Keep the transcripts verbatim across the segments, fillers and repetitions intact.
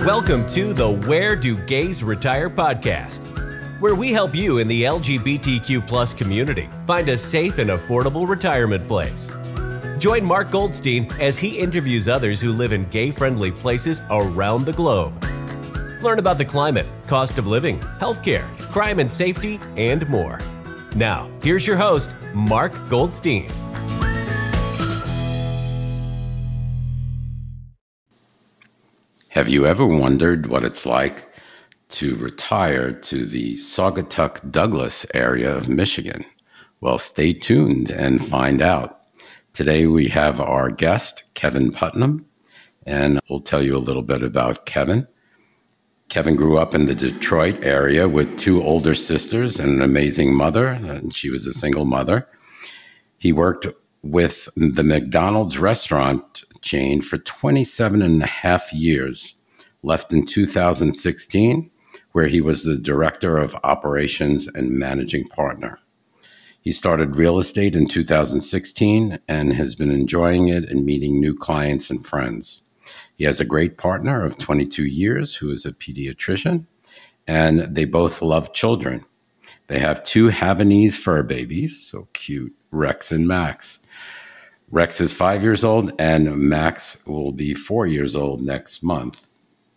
Welcome to the Where Do Gays Retire podcast, where we help you in the L G B T Q plus community find a safe and affordable retirement place. Join Mark Goldstein as he interviews others who live in gay-friendly places around the globe. Learn about the climate, cost of living, healthcare, crime and safety, and more. Now, here's your host, Mark Goldstein. Have you ever wondered what it's like to retire to the Saugatuck Douglas area of Michigan? Well, stay tuned and find out. Today we have our guest, Kevin Putnam, and we'll tell you a little bit about Kevin. Kevin grew up in the Detroit area with two older sisters and an amazing mother, and she was a single mother. He worked with the McDonald's restaurant chain for twenty-seven and a half years, left in two thousand sixteen, where he was the director of operations and managing partner. He started real estate in two thousand sixteen and has been enjoying it and meeting new clients and friends. He has a great partner of twenty-two years who is a pediatrician, and they both love children. They have two Havanese fur babies, so cute, Rex and Max. Rex is five years old, and Max will be four years old next month.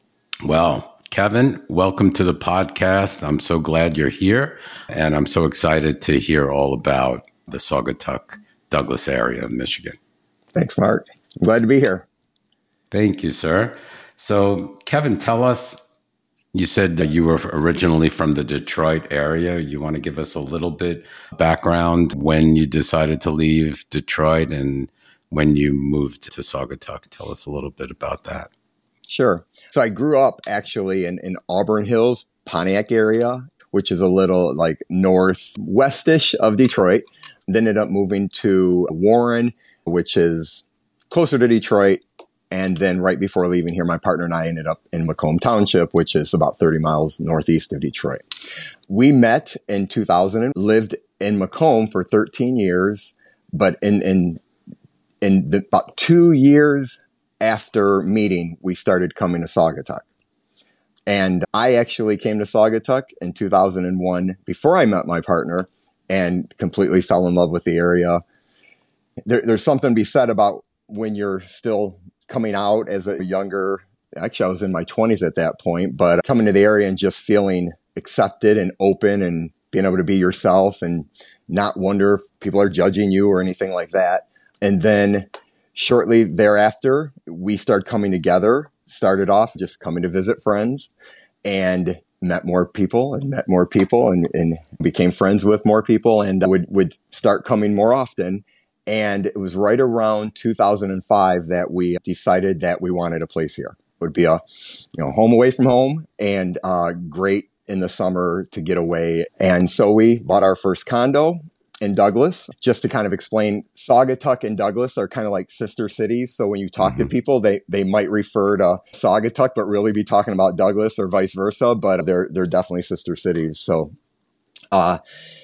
Well, Kevin, welcome to the podcast. I'm so glad you're here, and I'm so excited to hear all about the Saugatuck Douglas area of Michigan. Thanks, Mark. I'm glad to be here. Thank you, sir. So, Kevin, tell us, you said that you were originally from the Detroit area. You want to give us a little bit background when you decided to leave Detroit and when you moved to Saugatuck? Tell us a little bit about that. Sure. So I grew up actually in, in Auburn Hills, Pontiac area, which is a little like northwestish of Detroit. Then ended up moving to Warren, which is closer to Detroit. And then right before leaving here, my partner and I ended up in Macomb Township, which is about thirty miles northeast of Detroit. We met in two thousand, lived in Macomb for thirteen years, but in in in the, about two years after meeting, we started coming to Saugatuck. And I actually came to Saugatuck in two thousand one before I met my partner and completely fell in love with the area. There, there's something to be said about when you're still coming out as a younger, actually I was in my twenties at that point, but coming to the area and just feeling accepted and open and being able to be yourself and not wonder if people are judging you or anything like that. And then shortly thereafter, we started coming together, started off just coming to visit friends and met more people and met more people and, and became friends with more people and would, would start coming more often. And it was right around two thousand five that we decided that we wanted a place here. It would be a, you know, home away from home and uh, great in the summer to get away. And so we bought our first condo in Douglas. Just to kind of explain, Saugatuck and Douglas are kind of like sister cities. So when you talk mm-hmm. to people, they they might refer to Saugatuck, but really be talking about Douglas or vice versa. But they're they're definitely sister cities. So, uh.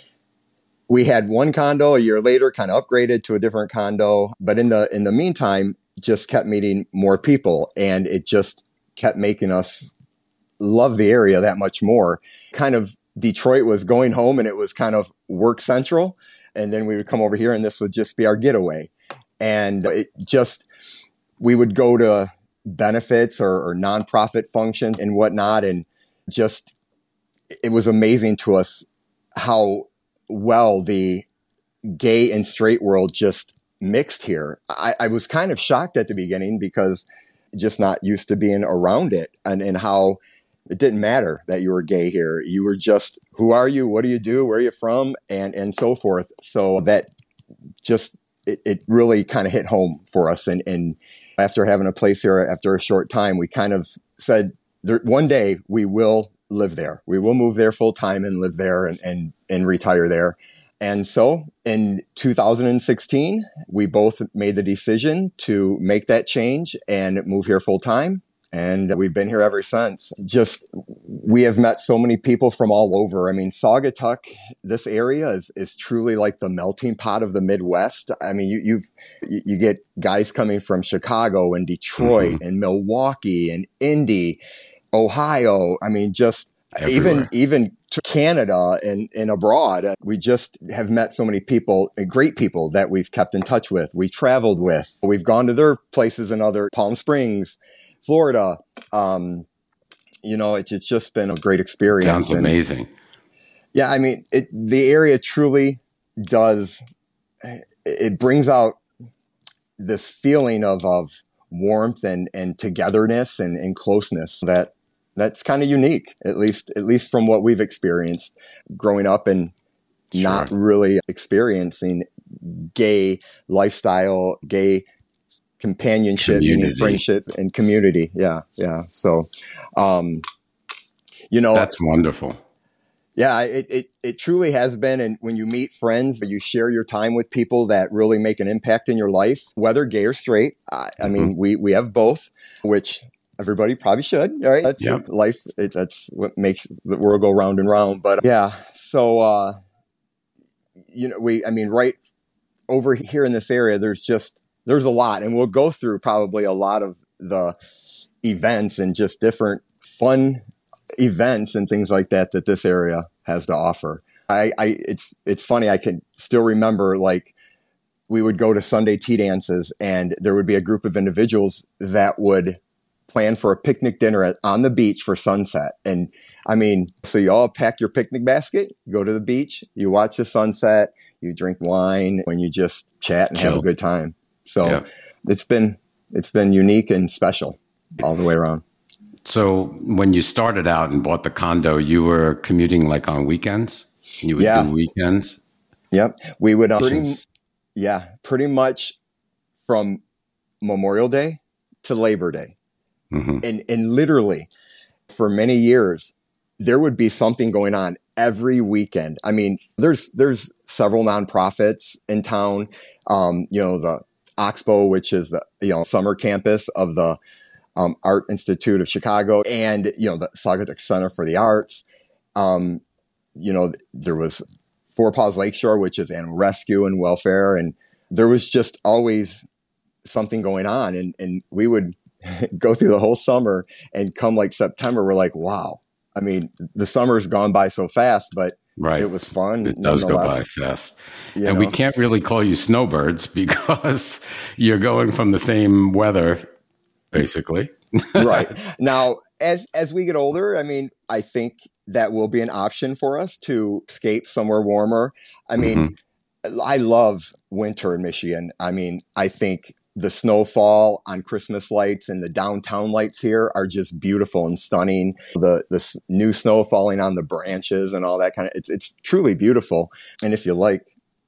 We had one condo a year later, kind of upgraded to a different condo. But in the in the meantime, just kept meeting more people. And it just kept making us love the area that much more. Kind of Detroit was going home and it was kind of work central. And then we would come over here and this would just be our getaway. And it just, we would go to benefits or, or nonprofit functions and whatnot. And just, it was amazing to us how well the gay and straight world just mixed here. I, I was kind of shocked at the beginning because just not used to being around it and, and how it didn't matter that you were gay here. You were just, who are you? What do you do? Where are you from? And, and so forth. So that just, it, it really kind of hit home for us. And, and after having a place here, after a short time, we kind of said there, one day we will live there. We will move there full time and live there and, and, and retire there. And so in two thousand sixteen, we both made the decision to make that change and move here full time. And we've been here ever since. Just, we have met so many people from all over. I mean, Saugatuck, this area is, is truly like the melting pot of the Midwest. I mean, you, you've, you get guys coming from Chicago and Detroit mm-hmm. and Milwaukee and Indy. Ohio. I mean, just Everywhere. even even to Canada and, and abroad. We just have met so many people, great people that we've kept in touch with. We traveled with. We've gone to their places in other Palm Springs, Florida. Um, you know, it's, it's just been a great experience. Sounds and, amazing. Yeah, I mean, it, the area truly does. It brings out this feeling of of warmth and, and togetherness and, and closeness that that's kind of unique, at least at least from what we've experienced growing up and Sure. not really experiencing gay lifestyle, gay companionship, meaning Community. friendship and community. Yeah, yeah. So, um, you know, That's wonderful. yeah, it, it, it truly has been. And when you meet friends, you share your time with people that really make an impact in your life, whether gay or straight. I, I mean, Mhm. we, we have both, which everybody probably should, right? That's Yep. life. It, that's what makes the world go round and round. But yeah, so, uh, you know, we, I mean, right over here in this area, there's just, there's a lot. And we'll go through probably a lot of the events and just different fun events and things like that that this area has to offer. I, I it's it's funny. I can still remember, like, we would go to Sunday tea dances, and there would be a group of individuals that would plan for a picnic dinner at, on the beach for sunset. And I mean, so you all pack your picnic basket, go to the beach, you watch the sunset, you drink wine, and you just chat and have Chill. a good time. So Yeah. it's been it's been unique and special all the way around. So when you started out and bought the condo, you were commuting like on weekends? You would Yeah. do weekends? Yep. We would, uh, pretty, yeah, pretty much from Memorial Day to Labor Day. Mhm. And, and literally for many years, there would be something going on every weekend. I mean, there's, there's several nonprofits in town. Um, you know, the Oxbow, which is the, you know, summer campus of the um, Art Institute of Chicago, and, you know, the Saugatuck Center for the Arts. Um, you know, there was Four Paws Lakeshore, which is animal rescue and welfare. And there was just always something going on. And, and we would go through the whole summer, and come like September, we're like, wow. I mean, the summer's gone by so fast, but Right. it was fun. It does go by nonetheless. fast. You And know? we can't really call you snowbirds because you're going from the same weather, basically. Right. Now, as as we get older, I mean, I think that will be an option for us to escape somewhere warmer. I mean, I love winter in Michigan. I mean, I think the snowfall on Christmas lights and the downtown lights here are just beautiful and stunning. The the s- new snow falling on the branches and all that kind of, it's it's truly beautiful. And if you like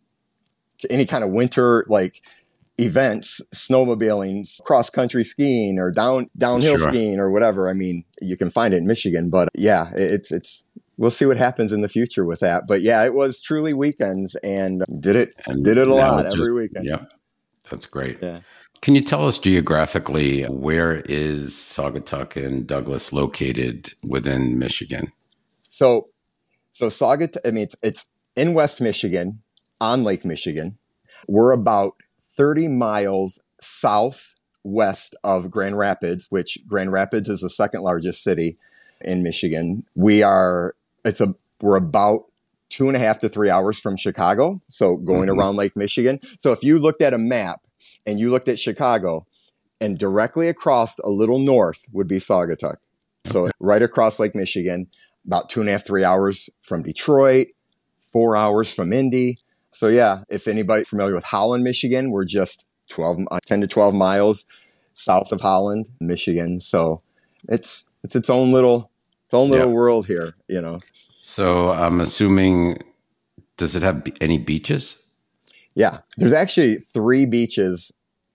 any kind of winter like events, snowmobiling, cross country skiing, or down downhill Sure. skiing, or whatever, I mean, you can find it in Michigan. But yeah, it- it's it's we'll see what happens in the future with that. But yeah, it was truly weekends, and did it And did it a now lot it every just- weekend. Yep. That's great. Yeah. Can you tell us geographically, where is Saugatuck and Douglas located within Michigan? So so Saugatuck, I mean, it's it's in West Michigan, on Lake Michigan. We're about thirty miles southwest of Grand Rapids, which Grand Rapids is the second largest city in Michigan. We are, it's a, we're about two and a half to three hours from Chicago. So going Mhm. around Lake Michigan. So if you looked at a map and you looked at Chicago, and directly across a little north would be Saugatuck. So right across Lake Michigan, about two and a half, three hours from Detroit, four hours from Indy. So yeah, if anybody's familiar with Holland, Michigan, we're just twelve, uh, ten to twelve miles south of Holland, Michigan. So it's, it's its own little, its own little Yeah. world here, you know? So I'm assuming, does it have be- any beaches? Yeah. There's actually three beaches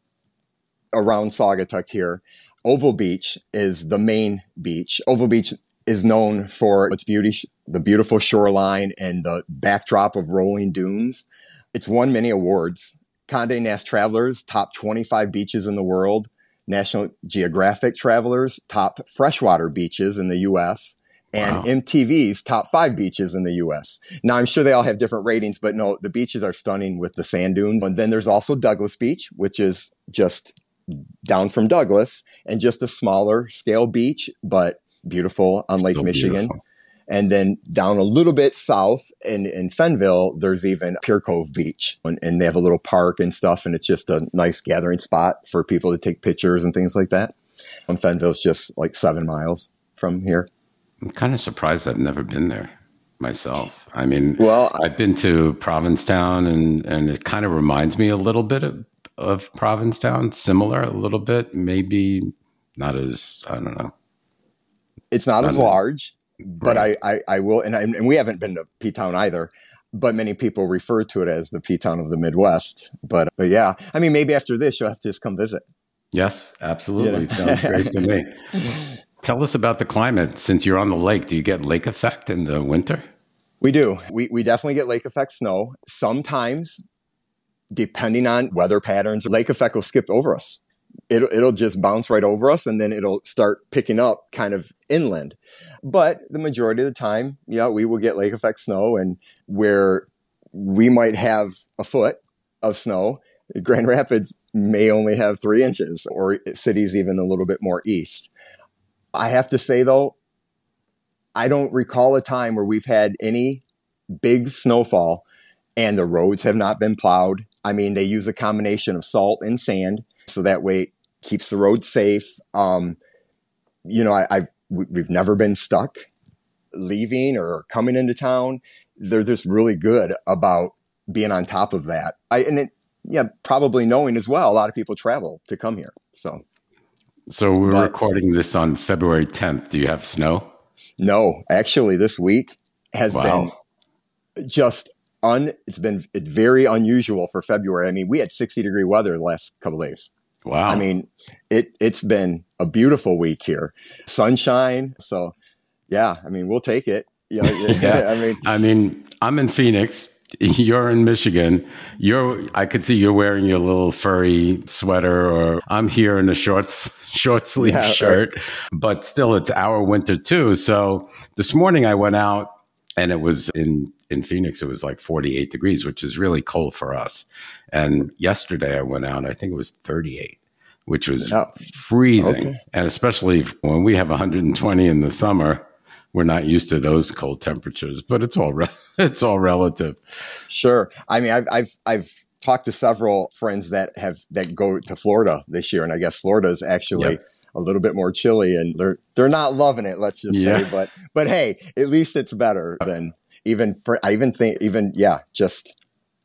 around Saugatuck here. Oval Beach is the main beach. Oval Beach is known for its beauty, the beautiful shoreline and the backdrop of rolling dunes. It's won many awards. Condé Nast Travelers, top twenty-five beaches in the world. National Geographic Travelers, top freshwater beaches in the U S. And Wow. M T V's top five beaches in the U S. Now, I'm sure they all have different ratings, but no, the beaches are stunning with the sand dunes. And then there's also Douglas Beach, which is just down from Douglas and just a smaller scale beach, but beautiful on Lake So Michigan. beautiful. And then down a little bit south in, in Fenville, there's even Pure Cove Beach. And, and they have a little park and stuff. And it's just a nice gathering spot for people to take pictures and things like that. And Fenville's just like seven miles from here. I'm kind of surprised I've never been there myself. I mean, Well, I've been to Provincetown, and, and it kind of reminds me a little bit of, of Provincetown, similar a little bit, maybe not as, I don't know. it's not, Not as as- large, but Right. I, I, I will. And, I, and we haven't been to P-Town either. But many people refer to it as the P-Town of the Midwest. But, but yeah, I mean, maybe after this, you'll have to just come visit. Yes, absolutely. Yeah. Sounds great to me. Tell us about the climate. Since you're on the lake, do you get lake effect in the winter? We do. We, we definitely get lake effect snow. Sometimes, depending on weather patterns, lake effect will skip over us. It'll, it'll just bounce right over us, and then it'll start picking up kind of inland. But the majority of the time, yeah, we will get lake effect snow, and where we might have a foot of snow, Grand Rapids may only have three inches, or cities even a little bit more east. I have to say, though, I don't recall a time where we've had any big snowfall and the roads have not been plowed. I mean, they use a combination of salt and sand, so that way it keeps the road safe. Um, you know, I, I've we- we've never been stuck leaving or coming into town. They're just really good about being on top of that. I and it, yeah, probably knowing as well, a lot of people travel to come here. So So we're But- recording this on February tenth. Do you have snow? no, actually, this week has Wow. been just un. It's been it's very unusual for February. I mean, we had sixty degree weather the last couple of days. Wow. I mean, it it's been a beautiful week here, sunshine. So, yeah, I mean, we'll take it. You know, Yeah. I mean, I mean, I'm in Phoenix. You're in Michigan. You're. I could see you're wearing your little furry sweater, or I'm here in a short short sleeve Yeah, right. shirt. But still, it's our winter too. So this morning I went out, and it was in in Phoenix. It was like forty-eight degrees, which is really cold for us. And yesterday I went out. I think it was thirty-eight, which was Oh, freezing. okay. And especially when we have one hundred twenty in the summer. We're not used to those cold temperatures, but it's all re- it's all relative. sure. I mean, I've I've I've talked to several friends that have that go to Florida this year, and I guess Florida is actually Yep. a little bit more chilly, and they're they're not loving it. Let's just say, Yeah. but but hey, at least it's better than even for. I even think even yeah, just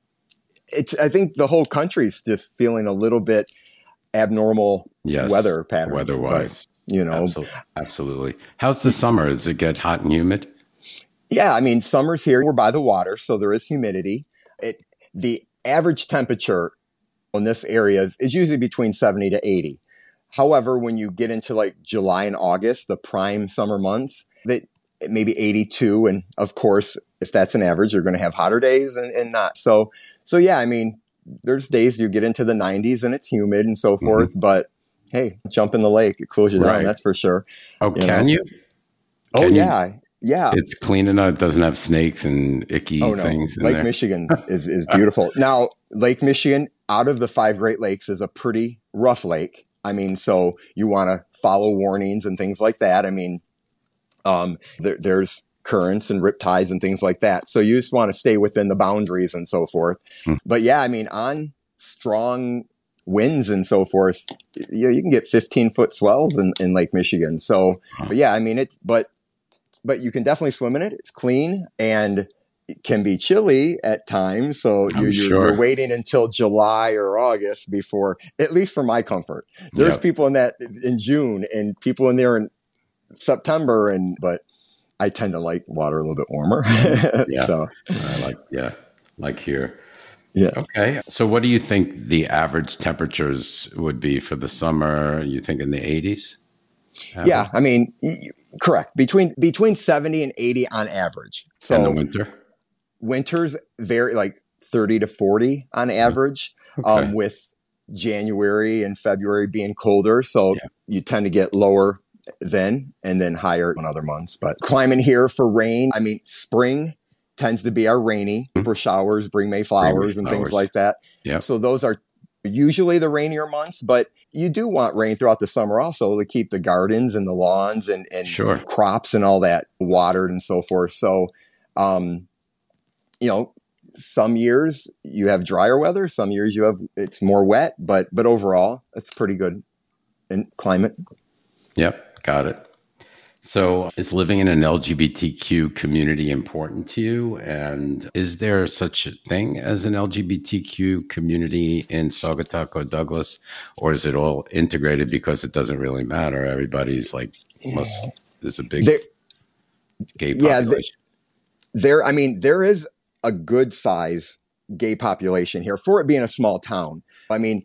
it's. I think the whole country's just feeling a little bit abnormal Yes, weather patterns. weather-wise. but, you know, Absol- Absolutely. How's the summer? Does it get hot and humid? yeah, I mean, summer's here. We're by the water, so there is humidity. It the average temperature in this area is, is usually between seventy to eighty. However, when you get into like July and August, the prime summer months, that maybe eighty-two. And of course, if that's an average, you're going to have hotter days and, and not. So, so yeah, I mean, there's days you get into the nineties and it's humid and so forth, but hey, jump in the lake, it cools you down. Right. That's for sure. Oh, You can know. you? Oh Can you- yeah. Yeah. It's clean enough. It doesn't have snakes and icky Oh no, things in Lake there. Michigan is, is beautiful. Now, Lake Michigan, out of the five Great Lakes, is a pretty rough lake. I mean, so you want to follow warnings and things like that. I mean, um, there, there's currents and rip tides and things like that. So you just want to stay within the boundaries and so forth. Hmm. But yeah, I mean, on strong winds and so forth, you, you can get fifteen foot swells in, in Lake Michigan. So, but yeah, I mean, it's, but, but you can definitely swim in it. It's clean and it can be chilly at times. So I'm you, sure. you're, you're waiting until July or August before, at least for my comfort. There's Yep. people in that in June and people in there in September. And, but I tend to like water a little bit warmer. Yeah. So I like, yeah, like here. yeah. Okay. So what do you think the average temperatures would be for the summer? You think in the eighties? Yeah. I mean, y- y- correct. Between, between seventy and eighty on average. So In the winter? winters vary like thirty to forty on average, Okay. um, with January and February being colder. So Yeah. you tend to get lower then and then higher in other months. But climate here for rain, I mean, spring tends to be our rainy. April showers bring May flowers and things flowers. like that. Yep. So those are usually the rainier months, but you do want rain throughout the summer also to keep the gardens and the lawns and, and Sure. crops and all that watered and so forth. So, um, you know, some years you have drier weather, some years you have, it's more wet, but, but overall it's pretty good in climate. Yep. Got it. So is living in an L G B T Q community important to you? And is there such a thing as an L G B T Q community in Saugatuck or Douglas? Or is it all integrated because it doesn't really matter? Everybody's like, most, there's a big there, gay yeah, population. There, I mean, there is a good size gay population here for it being a small town. I mean,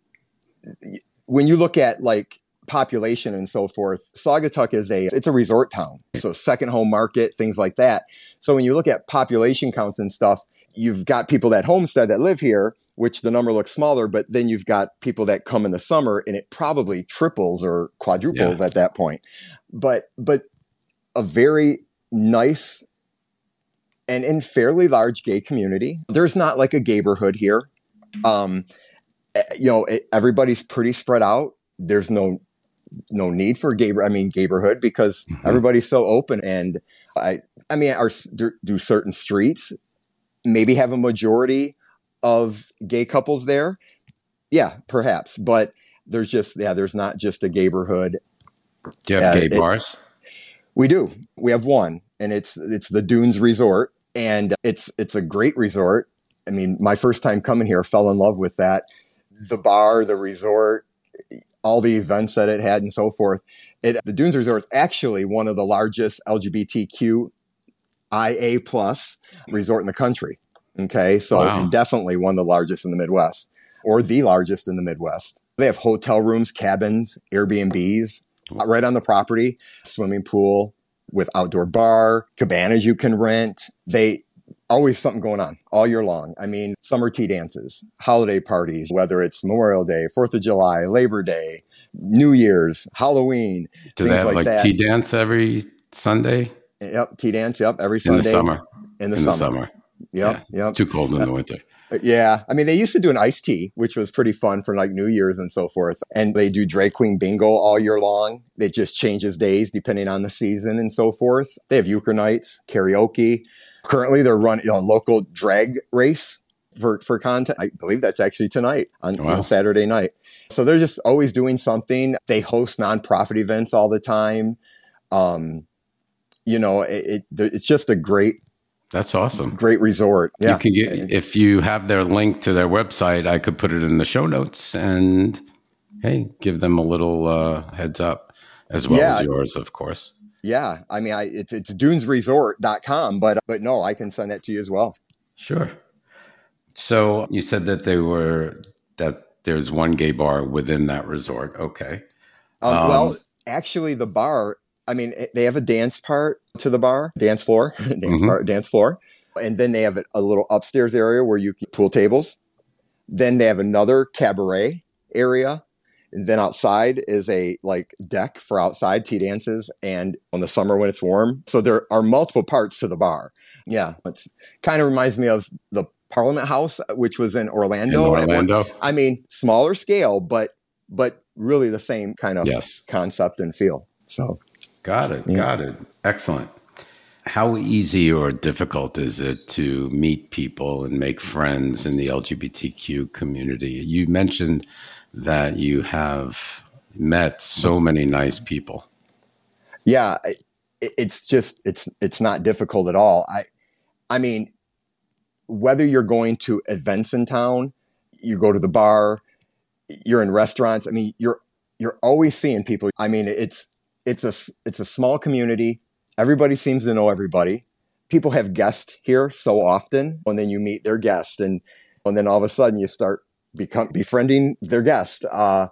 when you look at like population and so forth, Saugatuck is a, it's a resort town. So second home market, things like that. So when you look at population counts and stuff, you've got people that homestead that live here, which the number looks smaller, but then you've got people that come in the summer and it probably triples or quadruples yeah. at that point. But, but a very nice and in fairly large gay community. There's not like a gayborhood here. Um, you know, it, everybody's pretty spread out. There's no, no need for gay, I mean, gayborhood because mm-hmm. everybody's so open. And I, I mean, are, do certain streets maybe have a majority of gay couples there? Yeah, perhaps. But there's just, yeah, there's not just a gayborhood. Do you have uh, gay bars? It, we do. We have one, and it's, it's the Dunes Resort, and it's, it's a great resort. I mean, my first time coming here, fell in love with that. The bar, the resort, all the events that it had and so forth. It, the Dunes Resort is actually one of the largest L G B T Q I A plus resort in the country. Okay. So wow. and definitely one of the largest in the Midwest or the largest in the Midwest. They have hotel rooms, cabins, Airbnbs right on the property, swimming pool with outdoor bar, cabanas you can rent. They always something going on all year long. I mean, summer tea dances, holiday parties, whether it's Memorial Day, fourth of July, Labor Day, New Year's, Halloween. Do they have like, like that. Tea dance every Sunday? Yep. Tea dance. Yep. Every Sunday. In the summer. In the in summer. The summer. Yep. Yeah. Yep. Too cold in the winter. Yeah. I mean, they used to do an iced tea, which was pretty fun for like New Year's and so forth. And they do drag queen bingo all year long. It just changes days depending on the season and so forth. They have euchre nights, karaoke. Currently, they're running a you know, local drag race for, for content. I believe that's actually tonight on, wow. on Saturday night. So they're just always doing something. They host nonprofit events all the time. Um, you know, it, it, it's just a great, that's awesome. Great resort. Yeah. You can get, if you have their link to their website, I could put it in the show notes and hey, give them a little uh, heads up as well yeah. as yours, of course. Yeah. I mean, I, it's, it's dunes resort dot com, but, but no, I can send that to you as well. Sure. So you said that they were, that there's one gay bar within that resort. Okay. Um, um, well, actually the bar, I mean, they have a dance part to the bar, dance floor, dance mm-hmm. bar, dance floor. And then they have a, a little upstairs area where you can pool tables. Then they have another cabaret area. And then outside is a like deck for outside tea dances and on the summer when it's warm. So there are multiple parts to the bar. Yeah. It's kind of reminds me of the Parliament House, which was in Orlando. In Orlando. One, I mean, smaller scale, but, but really the same kind of yes. concept and feel. So. Got it. Yeah. Got it. Excellent. How easy or difficult is it to meet people and make friends in the L G B T Q community? You mentioned that you have met so many nice people. Yeah, it's just, it's, it's not difficult at all. I, I mean, whether you're going to events in town, you go to the bar, you're in restaurants. I mean, you're, you're always seeing people. I mean, it's, it's a, it's a small community. Everybody seems to know everybody. People have guests here so often, and then you meet their guest, and, and then all of a sudden you start become befriending their guest. Uh,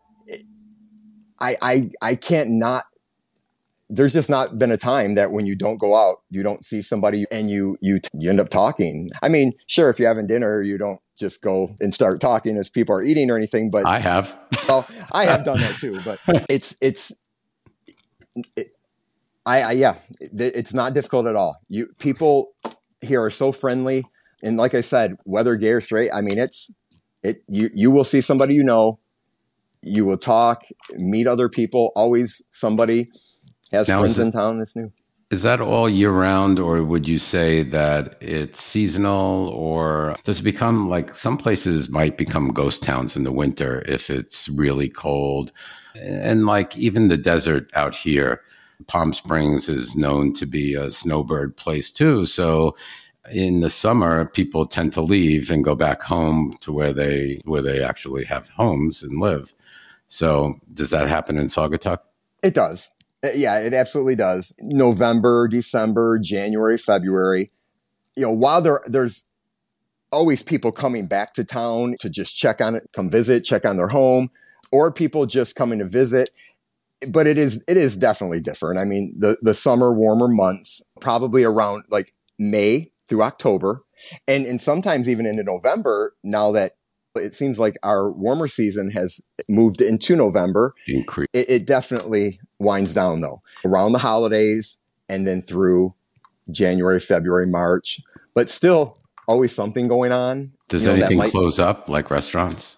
I, I, I can't not, there's just not been a time that when you don't go out, you don't see somebody and you, you, you end up talking. I mean, sure, if you're having dinner, you don't just go and start talking as people are eating or anything, but I have, well, I have done that too, but it's, it's, it, I, I, yeah, it, it's not difficult at all. You people here are so friendly. And like I said, whether gay or straight, I mean, it's, It you you will see somebody you know. You will talk, meet other people. Always somebody has now, friends it, in town that's new. Is that all year round, or would you say that it's seasonal, or does it become like some places might become ghost towns in the winter if it's really cold? And like even the desert out here, Palm Springs is known to be a snowbird place too. So in the summer, people tend to leave and go back home to where they where they actually have homes and live. So does that happen in Saugatuck? It does. Yeah, it absolutely does. November, December, January, February. You know, while there there's always people coming back to town to just check on it, come visit, check on their home, or people just coming to visit. But it is it is definitely different. I mean, the the summer warmer months, probably around like May through October, and and sometimes even into November, now that it seems like our warmer season has moved into November. Increase. It, it definitely winds down though around the holidays and then through January, February, March, but still always something going on. Does you know, anything might, close up like restaurants?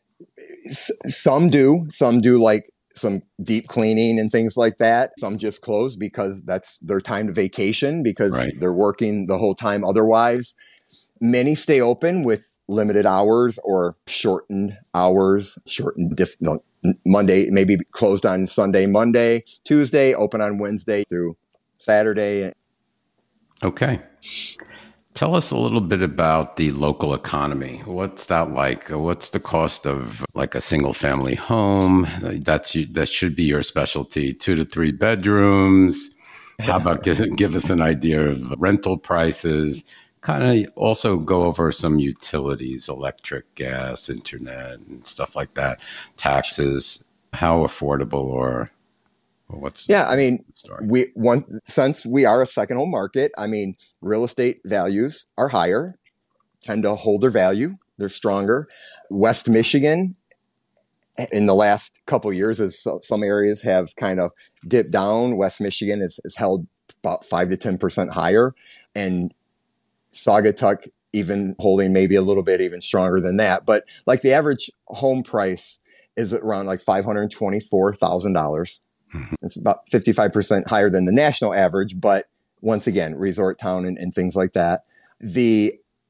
S- some do, some do like some deep cleaning and things like that. Some just close because that's their time to vacation because right. they're working the whole time otherwise. Many stay open with limited hours or shortened hours, shortened diff- no, Monday, maybe closed on Sunday, Monday, Tuesday, open on Wednesday through Saturday. Okay. Tell us a little bit about the local economy. What's that like? What's the cost of like a single family home? That's that should be your specialty. Two to three bedrooms. How about give, give us an idea of rental prices? Kind of also go over some utilities, electric, gas, internet, and stuff like that. Taxes, how affordable or, or what's yeah? I mean, story? we one since we are a second home market. I mean, real estate values are higher, tend to hold their value. They're stronger. West Michigan, in the last couple of years, as some areas have kind of dipped down, West Michigan is, is held about five to ten percent higher, and Saugatuck even holding maybe a little bit even stronger than that. But like the average home price is around like five hundred twenty-four thousand dollars. Mm-hmm. It's about fifty-five percent higher than the national average. But once again, resort town and, and things like that. The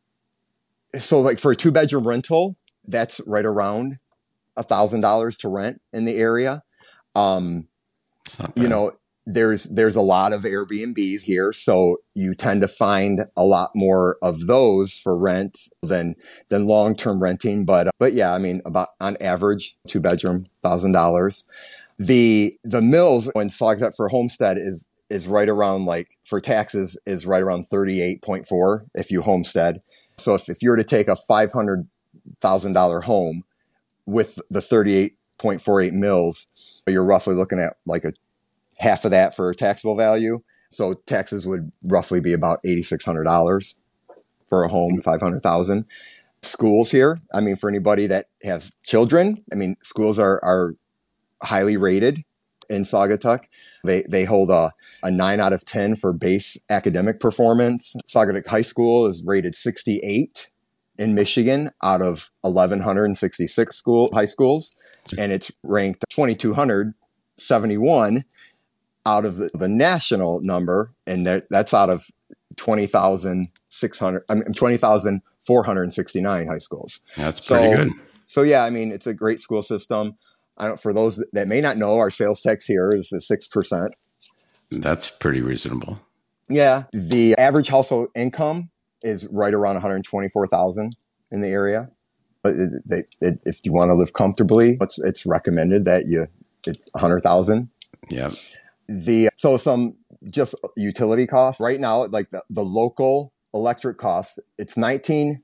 So like for a two bedroom rental, that's right around a thousand dollars to rent in the area. Um, you know, There's there's a lot of Airbnbs here, so you tend to find a lot more of those for rent than than long term renting. But but yeah, I mean, about on average, two bedroom, thousand dollars. The the mills in Saugatuck for homestead is is right around like for taxes is right around thirty eight point four if you homestead. So if if you were to take a five hundred thousand dollar home with the thirty eight point four eight mills, you're roughly looking at like a half of that for taxable value. So taxes would roughly be about eight thousand six hundred dollars for a home, five hundred thousand dollars. Schools here, I mean, for anybody that has children, I mean, schools are, are highly rated in Saugatuck. They they hold a, a nine out of ten for base academic performance. Saugatuck High School is rated sixty-eight in Michigan out of one thousand one hundred sixty-six school high schools. And it's ranked two thousand two hundred seventy-one out of the, the national number, and that, that's out of twenty thousand six hundred, I mean, twenty thousand four hundred sixty-nine high schools. That's so, pretty good. So yeah, I mean, it's a great school system. I don't, for those that may not know, our sales tax here is six percent. That's pretty reasonable. Yeah. The average household income is right around one hundred twenty-four thousand in the area. But it, it, it, if you want to live comfortably, it's, it's recommended that you, it's one hundred thousand. Yeah. The so some just utility costs right now, like the, the local electric cost, it's nineteen,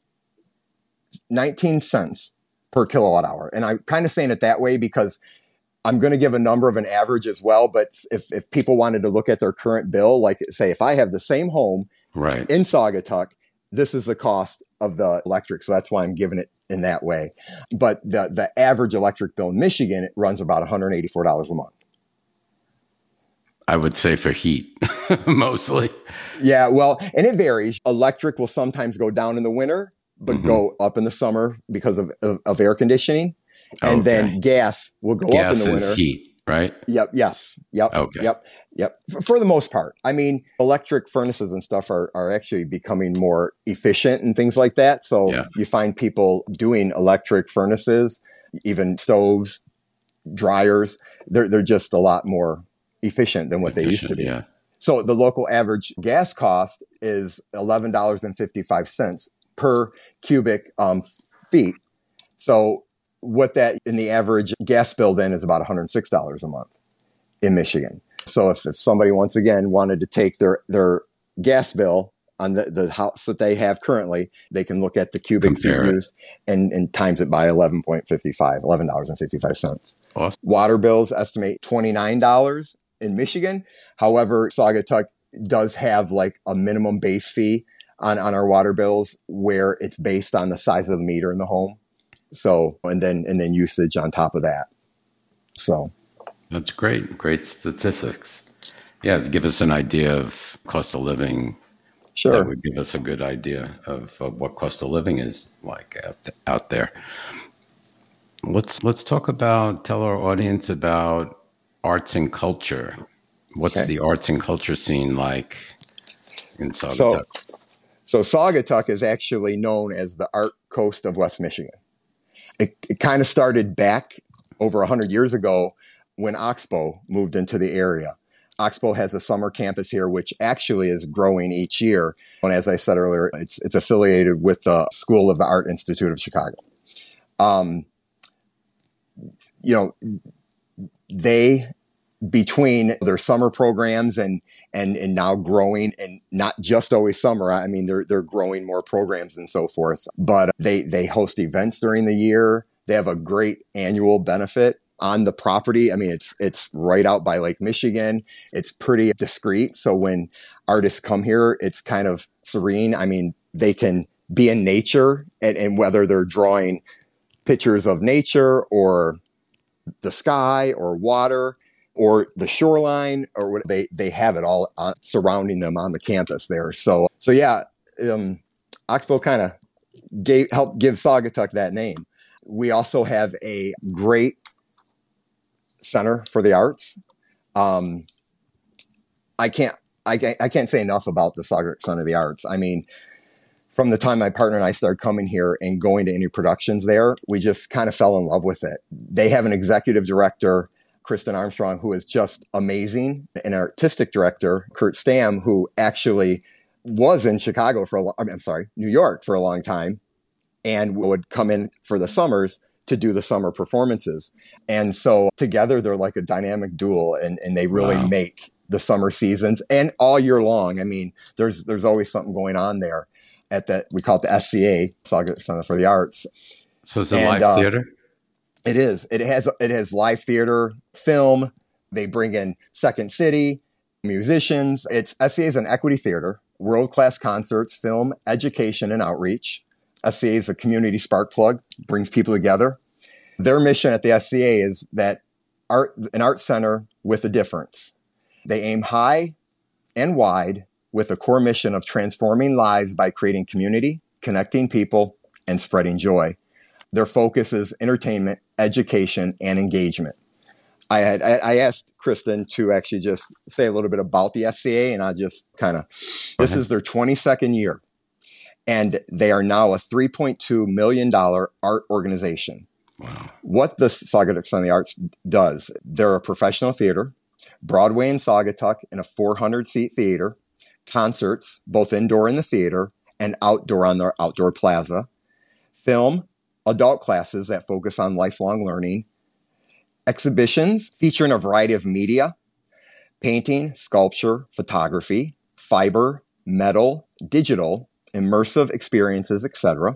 nineteen cents per kilowatt hour. And I'm kind of saying it that way because I'm going to give a number of an average as well. But if, if people wanted to look at their current bill, like say, if I have the same home right in Saugatuck, this is the cost of the electric. So that's why I'm giving it in that way. But the, the average electric bill in Michigan, it runs about one hundred eighty-four dollars a month. I would say for heat, mostly. Yeah, well, and it varies. Electric will sometimes go down in the winter, but Mm-hmm. go up in the summer because of, of, of air conditioning. And Okay. then gas will go Gas up in the is winter. heat, right? Yep. Yes. Yep. Okay. Yep. Yep. For, for the most part. I mean, electric furnaces and stuff are, are actually becoming more efficient and things like that. So Yeah. you find people doing electric furnaces, even stoves, dryers. They're, they're just a lot more efficient than what they used to be. Yeah. So the local average gas cost is eleven dollars and fifty-five cents per cubic um, feet. So what that in the average gas bill then is about one hundred six dollars a month in Michigan. So if, if somebody once again wanted to take their, their gas bill on the, the house that they have currently, they can look at the cubic Compare feet it. used and, and times it by eleven point five five, eleven dollars and fifty-five cents. Awesome. Water bills estimate twenty-nine dollars in Michigan. However, Saugatuck does have like a minimum base fee on, on our water bills where it's based on the size of the meter in the home. So, and then, and then usage on top of that. So That's great. Great statistics. Yeah. To give us an idea of cost of living. sure. That would give us a good idea of, of what cost of living is like out, out there. Let's, let's talk about, tell our audience about arts and culture. What's Okay. the arts and culture scene like in So, Saugatuck? so Saugatuck is actually known as the art coast of West Michigan. It, it kind of started back over a hundred years ago when Oxbow moved into the area. Oxbow has a summer campus here, which actually is growing each year. And as I said earlier, it's, it's affiliated with the School of the Art Institute of Chicago. Um, you know, they, between their summer programs and, and, and now growing, and not just always summer. I mean, they're, they're growing more programs and so forth, but they, they host events during the year. They have a great annual benefit on the property. I mean, it's, it's right out by Lake Michigan. It's pretty discreet. So when artists come here, it's kind of serene. I mean, they can be in nature, and, and whether they're drawing pictures of nature or the sky or water or the shoreline, or what, they, they have it all uh, surrounding them on the campus there. So, so yeah, um, Oxbow kind of gave, helped give Saugatuck that name. We also have a great center for the arts. Um, I can't, I can't, I can't say enough about the Saugatuck Center of the Arts. I mean, from the time my partner and I started coming here and going to any productions there, we just kind of fell in love with it. They have an executive director, Kristen Armstrong, who is just amazing, an artistic director, Kurt Stam, who actually was in Chicago for a long, I mean, I'm sorry, New York for a long time, and would come in for the summers to do the summer performances. And so together they're like a dynamic duo, and, and they really Wow. make the summer seasons and all year long. I mean, there's, there's always something going on there at that. We call it the S C A, Saugatuck Center for the Arts. So it's a And, live uh, theater? It is. It has, it has live theater, film. They bring in Second City, musicians. It's S C A is an equity theater, world-class concerts, film, education, and outreach. S C A is a community spark plug, brings people together. Their mission at the S C A is that art, an art center with a difference. They aim high and wide with a core mission of transforming lives by creating community, connecting people, and spreading joy. Their focus is entertainment, education, and engagement. I had I, I asked Kristen to actually just say a little bit about the S C A, and I just kind of, this is their twenty-second year, and they are now a three point two million dollars art organization. Wow. What the Saugatuck Center of the Arts does, they're a professional theater, Broadway and Saugatuck in a four hundred seat theater, concerts, both indoor in the theater and outdoor on their outdoor plaza, film, adult classes that focus on lifelong learning, exhibitions featuring a variety of media, painting, sculpture, photography, fiber, metal, digital, immersive experiences, et cetera.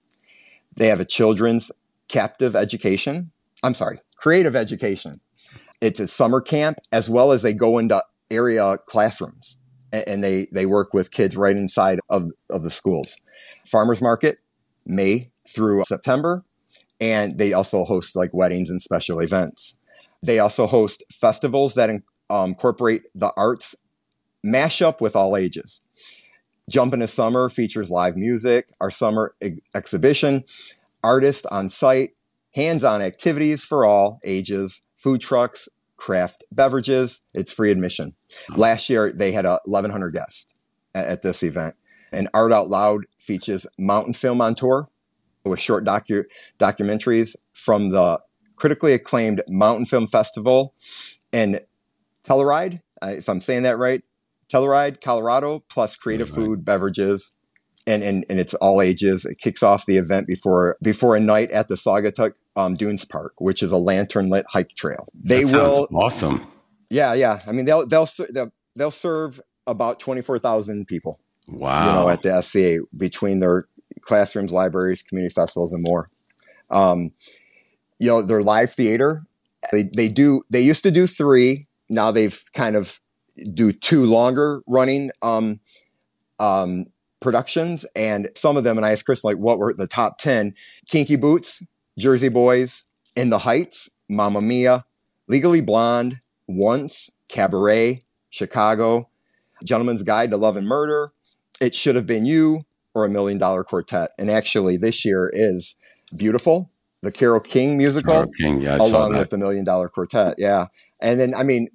They have a children's captive education. I'm sorry, creative education. It's a summer camp, as well as they go into area classrooms, and they, they work with kids right inside of, of the schools. Farmers market, May through September. And they also host like weddings and special events. They also host festivals that um, incorporate the arts, mash up with all ages. Jump Into Summer features live music, our summer ex- exhibition, artists on site, hands-on activities for all ages, food trucks, craft beverages. It's free admission. Oh. Last year, they had uh, eleven hundred guests at, at this event. And Art Out Loud features Mountain Film on Tour with short docu- documentaries from the critically acclaimed Mountain Film Festival and Telluride, uh, if I'm saying that right, Telluride, Colorado, plus creative right. food, beverages, and, and and it's all ages. It kicks off the event before before a night at the Saugatuck um, Dunes Park, which is a lantern lit hike trail. They that will awesome. Yeah, yeah. I mean, they'll they'll they'll, they'll serve about twenty-four thousand people. Wow. You know, at the S C A between their classrooms, libraries, community festivals, and more. Um, you know, their live theater. They they do. They used to do three. Now they've kind of do two longer running um, um, productions, and some of them. And I asked Chris, like, what were the top ten? Kinky Boots, Jersey Boys, In the Heights, Mamma Mia, Legally Blonde, Once, Cabaret, Chicago, Gentleman's Guide to Love and Murder, It Should Have Been You, or A Million Dollar Quartet. And actually, this year is Beautiful, the Carole King musical, Carole King, yeah, I along saw that. with The Million Dollar Quartet. Yeah. And then, I mean,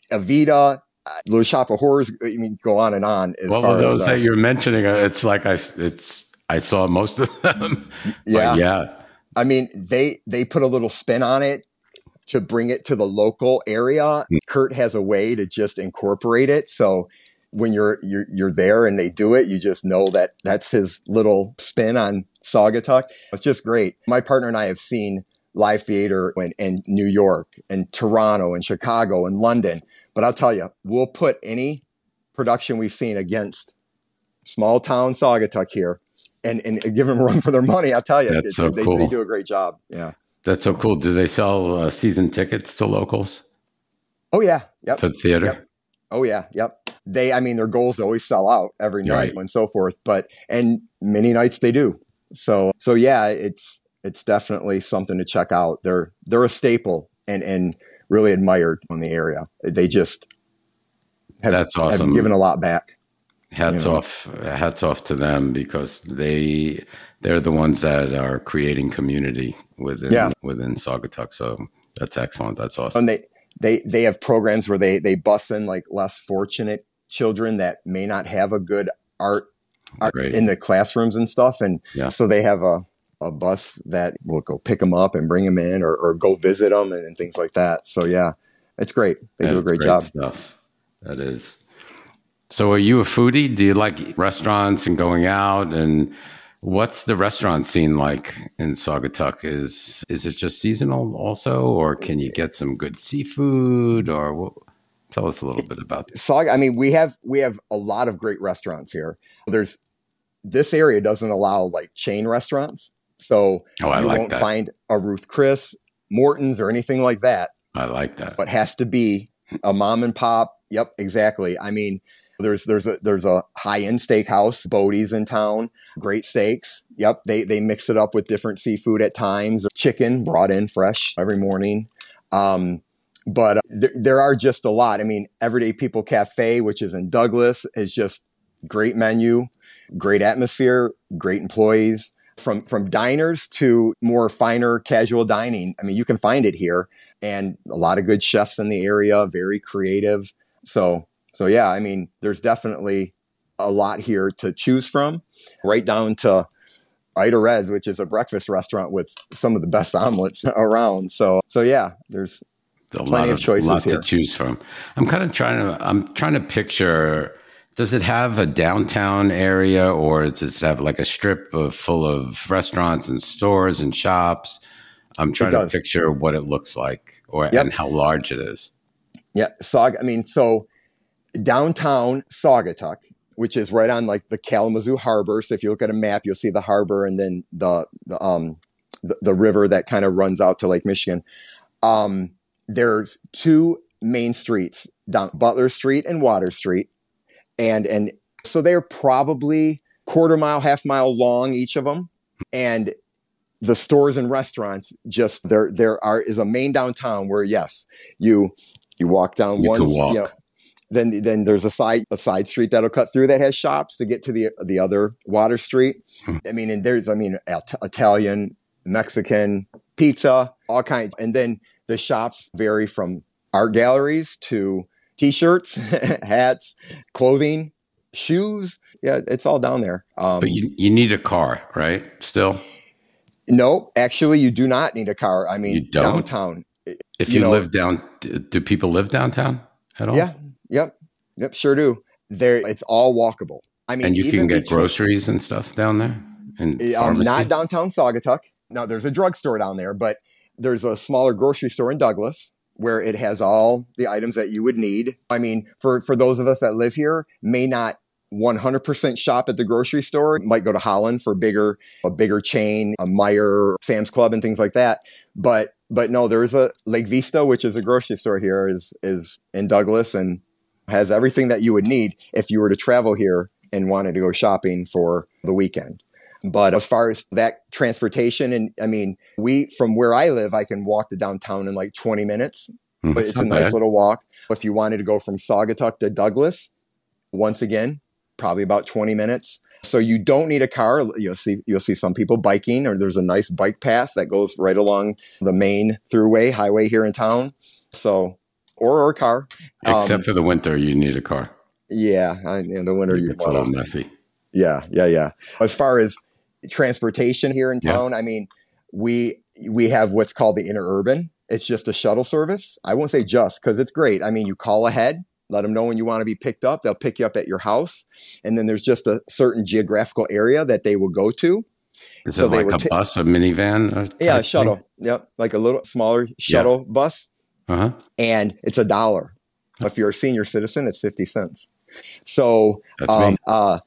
Evita, Little Shop of Horrors, I mean, go on and on. As well, far those as, that uh, you're mentioning, it's like I, it's, I saw most of them. Yeah. yeah. I mean, they, they put a little spin on it to bring it to the local area. Mm. Kurt has a way to just incorporate it. So when you're, you're, you're there and they do it, you just know that that's his little spin on Saugatuck. It's just great. My partner and I have seen live theater in, in New York and Toronto and Chicago and London. But I'll tell you, we'll put any production we've seen against small town Saugatuck here and, and give them a run for their money. I'll tell you, That's it, so they, cool. they do a great job. Yeah. That's so cool. Do they sell uh, season tickets to locals? Oh, yeah. Yep. For the theater? Yep. Oh, yeah. Yep. They, I mean, their goals always sell out every night Right. and so forth, but, and many nights they do. So, so yeah, it's, it's definitely something to check out. They're, they're a staple and, and really admired in the area. They just have, That's awesome. have given a lot back. Hats you know? off, hats off to them because they, they're the ones that are creating community within, Yeah. within Saugatuck. So that's excellent. That's awesome. And they, they, they have programs where they, they bus in like less fortunate children that may not have a good art, art in the classrooms and stuff. And Yeah. so they have a, a bus that will go pick them up and bring them in or, or go visit them and, and things like that. So yeah, it's great. They That's do a great, great job. Stuff. That is. So are you a foodie? Do you like restaurants and going out? And what's the restaurant scene like in Saugatuck? Is is it just seasonal also, or can you get some good seafood? Or what? Tell us a little bit about this. Saug, I mean, we have we have a lot of great restaurants here. There's this area doesn't allow like chain restaurants, so oh, I you like won't that. find a Ruth Chris, Morton's, or anything like that. I like that. But has to be a mom and pop. Yep, exactly. I mean, there's there's a there's a high end steakhouse, Bodie's in town. Great steaks. Yep, they they mix it up with different seafood at times. Chicken brought in fresh every morning. Um, but uh, th- there are just a lot. I mean, Everyday People Cafe, which is in Douglas, is just great menu, great atmosphere, great employees. From from diners to more finer casual dining. I mean, you can find it here, and a lot of good chefs in the area, very creative. So so yeah, I mean, there's definitely a lot here to choose from, right down to Ida Red's, which is a breakfast restaurant with some of the best omelets around. So so yeah, there's a plenty lot of, of choices lot here to choose from. I'm kind of trying to I'm trying to picture. Does it have a downtown area, or does it have like a strip of full of restaurants and stores and shops? I'm trying to picture what it looks like, or yep. and how large it is. Yeah, Saug. I mean, so downtown Saugatuck, which is right on like the Kalamazoo Harbor. So if you look at a map, you'll see the harbor and then the the um the, the river that kind of runs out to Lake Michigan. Um, there's two main streets down Butler Street and Water Street. And and so they're probably quarter mile, half mile long, each of them. And the stores and restaurants, just there there are is a main downtown where, yes, you you walk down you one, walk. you know, Then then there's a side a side street that'll cut through that has shops to get to the the other Water Street. Hmm. I mean, and there's I mean Italian, Mexican, pizza, all kinds. And then the shops vary from art galleries to T-shirts, hats, clothing, shoes. Yeah, it's all down there. Um, but you, you need a car, right? Still? No, actually, you do not need a car. I mean, you don't? Downtown. If you, you know, live down, do people live downtown at all? Yeah, yep, yep, sure do. There, it's all walkable. I mean, and you even can get between, groceries and stuff down there? And um, not downtown Saugatuck. No, there's a drugstore down there, but there's a smaller grocery store in Douglas where it has all the items that you would need. I mean, for, for those of us that live here, may not one hundred percent shop at the grocery store, might go to Holland for bigger, a bigger chain, a Meijer, Sam's Club and things like that. But, but no, there's a Lake Vista, which is a grocery store here, is, is in Douglas and has everything that you would need if you were to travel here and wanted to go shopping for the weekend. But as far as that transportation, and I mean, we, from where I live, I can walk to downtown in like twenty minutes, mm, but it's a nice bad. little walk. If you wanted to go from Saugatuck to Douglas, once again, probably about twenty minutes. So you don't need a car. You'll see, you'll see some people biking, or there's a nice bike path that goes right along the main throughway highway here in town. So, or, or a car. Except um, for the winter, you need a car. Yeah. I, in the winter, you it's a little messy. Yeah. Yeah. Yeah. As far as transportation here in town, yeah. I mean, we, we have what's called the Interurban. It's just a shuttle service. I won't say just, because it's great. I mean, you call ahead, let them know when you want to be picked up. They'll pick you up at your house. And then there's just a certain geographical area that they will go to. Is so it like a ta- bus, a minivan? Yeah, a shuttle. Thing? Yep. Like a little smaller shuttle yeah. bus. Uh-huh. And it's a dollar. If you're a senior citizen, it's fifty cents. So, um, uh,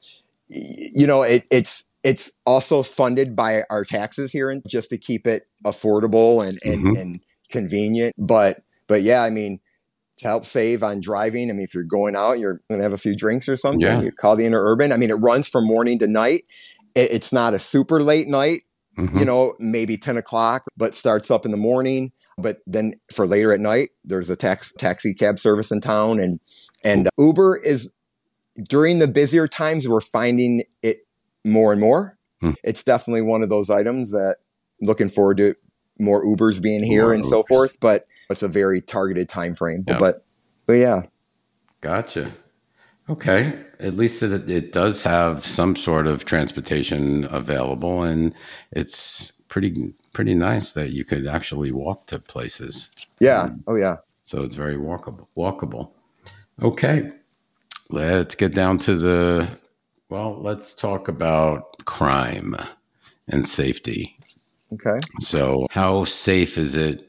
you know, it, it's, it's also funded by our taxes here, and just to keep it affordable and, and, mm-hmm. and convenient. But, but yeah, I mean, to help save on driving. I mean, if you're going out, you're going to have a few drinks or something, yeah. you call the Interurban. I mean, it runs from morning to night. It, it's not a super late night, mm-hmm. you know, maybe ten o'clock, but starts up in the morning. But then for later at night, there's a tax, taxi cab service in town. And, and Uber is, during the busier times, we're finding it more and more. Hmm. It's definitely one of those items that I'm looking forward to more Ubers being here more and Ubers. so forth. But it's a very targeted time frame. Yep. But, but yeah. Gotcha. Okay. At least it, it does have some sort of transportation available, and it's pretty, pretty nice that you could actually walk to places. Yeah. Um, oh yeah. So it's very walkable, walkable. Okay. Let's get down to the, well, let's talk about crime and safety. Okay. So how safe is it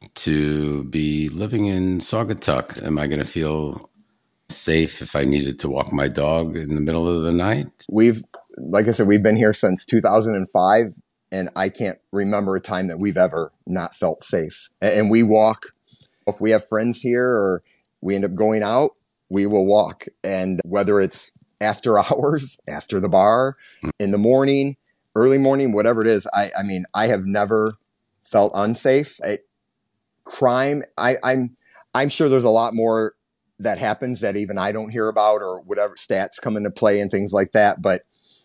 to be living in Saugatuck? Am I going to feel safe if I needed to walk my dog in the middle of the night? We've, like I said, we've been here since two thousand five, and I can't remember a time that we've ever not felt safe. And we walk, if we have friends here or we end up going out, we will walk. And whether it's after hours, after the bar, in the morning, early morning, whatever it is, I, I mean, I have never felt unsafe. I, crime, I, I'm, I'm sure there's a lot more that happens that even I don't hear about, or whatever stats come into play and things like that. But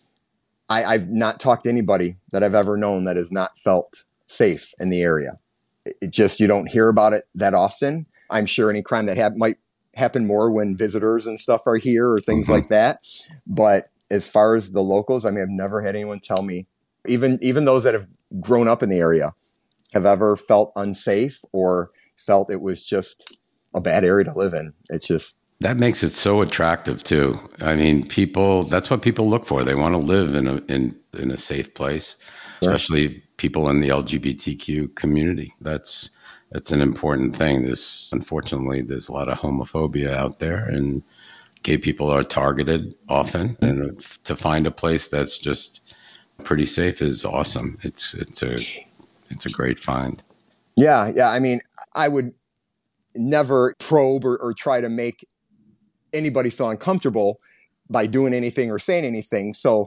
I, I've not talked to anybody that I've ever known that has not felt safe in the area. It just, you don't hear about it that often. I'm sure any crime that ha- might happen more when visitors and stuff are here or things mm-hmm. like that. But as far as the locals, I mean, I've never had anyone tell me, even, even those that have grown up in the area, have ever felt unsafe or felt it was just a bad area to live in. It's just, that makes it so attractive too. I mean, people, that's what people look for. They want to live in a, in, in a safe place, especially sure. people in the L G B T Q community. That's, that's an important thing. This, unfortunately, there's a lot of homophobia out there, and gay people are targeted often. And to find a place that's just pretty safe is awesome. It's, it's a, it's a great find. Yeah. Yeah. I mean, I would never probe or, or try to make anybody feel uncomfortable by doing anything or saying anything. So,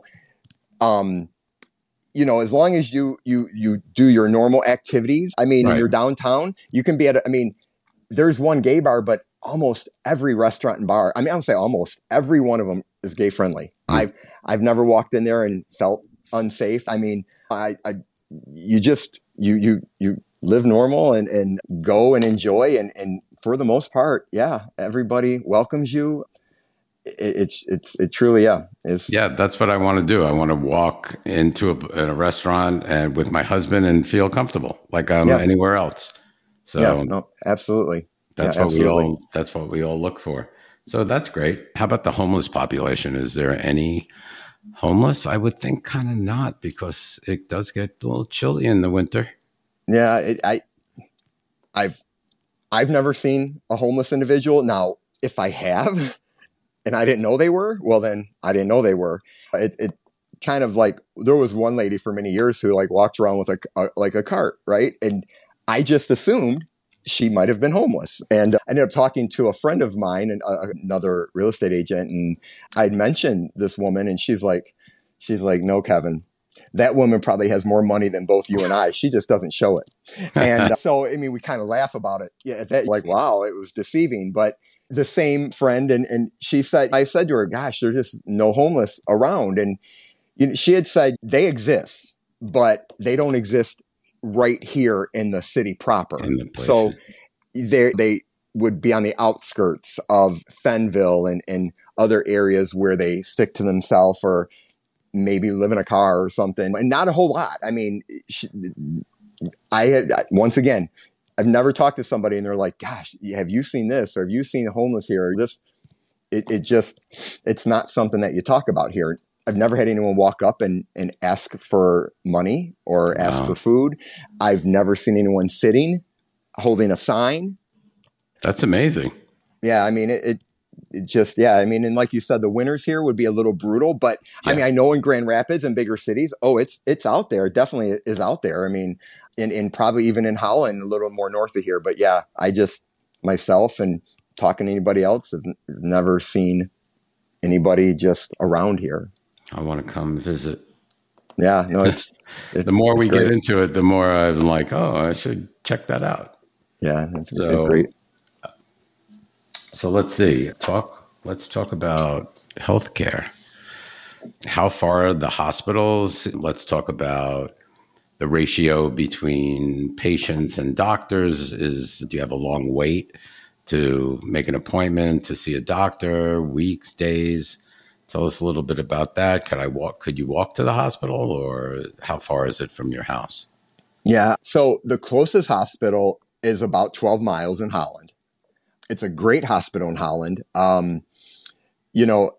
um, you know, as long as you, you, you do your normal activities, I mean, right. in your downtown, you can be at, a, I mean, there's one gay bar, but almost every restaurant and bar, I mean, I would say almost every one of them is gay friendly. Mm. I've, I've never walked in there and felt unsafe. I mean, I, I, you just, you, you, you live normal and, and go and enjoy. And, and for the most part, yeah, everybody welcomes you. It, it's, it's, it truly, yeah. Is yeah, that's what I want to do. I want to walk into a, in a restaurant and with my husband and feel comfortable like I'm yeah. anywhere else. So yeah, no, absolutely. That's yeah, what absolutely. we all, that's what we all look for. So that's great. How about the homeless population? Is there any homeless? I would think kind of not, because it does get a little chilly in the winter. Yeah, it, I, I've, I've never seen a homeless individual. Now, if I have, and I didn't know they were, well, then I didn't know they were. It, it kind of like, there was one lady for many years who like walked around with a, a like a cart, right? And I just assumed she might have been homeless. And I ended up talking to a friend of mine, and uh, another real estate agent, and I'd mentioned this woman, and she's like, she's like, no, Kevin, that woman probably has more money than both you and I. She just doesn't show it. And uh, so, I mean, we kind of laugh about it. Yeah, that, like, wow, it was deceiving. But the same friend, and, and she said, I said to her, gosh, there's just no homeless around. And you know, she had said they exist, but they don't exist right here in the city proper. The so they they would be on the outskirts of Fenville and, and other areas where they stick to themselves, or maybe live in a car or something, and not a whole lot. I mean, she, I had, once again, I've never talked to somebody and they're like, gosh, have you seen this? Or have you seen homeless here? Or this, it, it just, it's not something that you talk about here. I've never had anyone walk up and, and ask for money or ask wow. for food. I've never seen anyone sitting, holding a sign. That's amazing. Yeah. I mean, it, it, it just, yeah. I mean, and like you said, the winters here would be a little brutal, but yeah. I mean, I know in Grand Rapids and bigger cities, oh, it's, it's out there. It definitely is out there. I mean, in, in probably even in Holland, a little more north of here, but yeah, I just myself and talking to anybody else have never seen anybody just around here. I want to come visit. Yeah, no, it's, it's the more it's we great. get into it, the more I'm like, oh, I should check that out. Yeah, it's so, great. So let's see. Talk. Let's talk about healthcare. How far are the hospitals? Let's talk about the ratio between patients and doctors. Is do you have a long wait to make an appointment to see a doctor? Weeks, days? Tell us a little bit about that. Could I walk? Could you walk to the hospital, or how far is it from your house? Yeah. So the closest hospital is about twelve miles in Holland. It's a great hospital in Holland. Um, you know,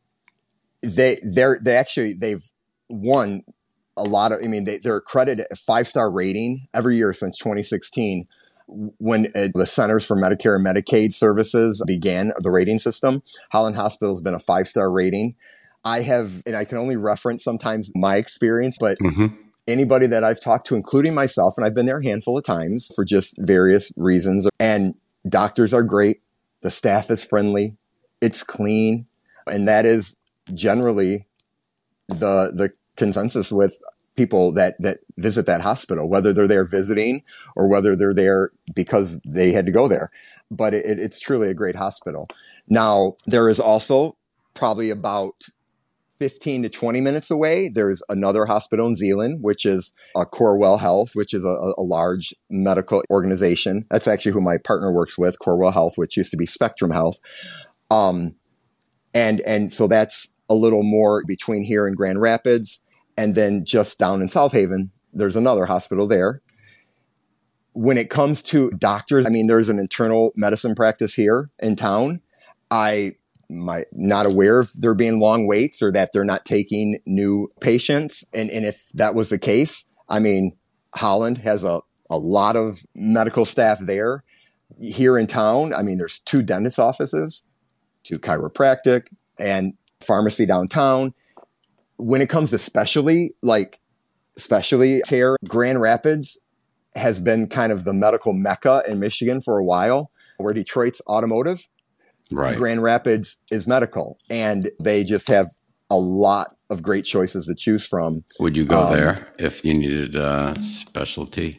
they they're they actually they've won a lot of. I mean, they, they're accredited a five star rating every year since twenty sixteen. When uh, the Centers for Medicare and Medicaid Services began the rating system, Holland Hospital has been a five-star rating. I have, and I can only reference sometimes my experience, but mm-hmm. anybody that I've talked to, including myself, and I've been there a handful of times for just various reasons, and doctors are great. The staff is friendly. It's clean. And that is generally the, the consensus with people that, that visit that hospital, whether they're there visiting or whether they're there because they had to go there. But it, it's truly a great hospital. Now, there is also probably about fifteen to twenty minutes away, there's another hospital in Zeeland, which is a Corewell Health, which is a, a large medical organization. That's actually who my partner works with, Corewell Health, which used to be Spectrum Health. Um, and, and so that's a little more between here and Grand Rapids. And then just down in South Haven, there's another hospital there. When it comes to doctors, I mean, there's an internal medicine practice here in town. I am not aware of there being long waits or that they're not taking new patients. And, and if that was the case, I mean, Holland has a, a lot of medical staff there. Here in town, I mean, there's two dentist offices, two chiropractic, and pharmacy downtown. When it comes to specialty, like specialty care, Grand Rapids has been kind of the medical mecca in Michigan for a while, where Detroit's automotive, right. Grand Rapids is medical, and they just have a lot of great choices to choose from. Would you go um, there if you needed a specialty?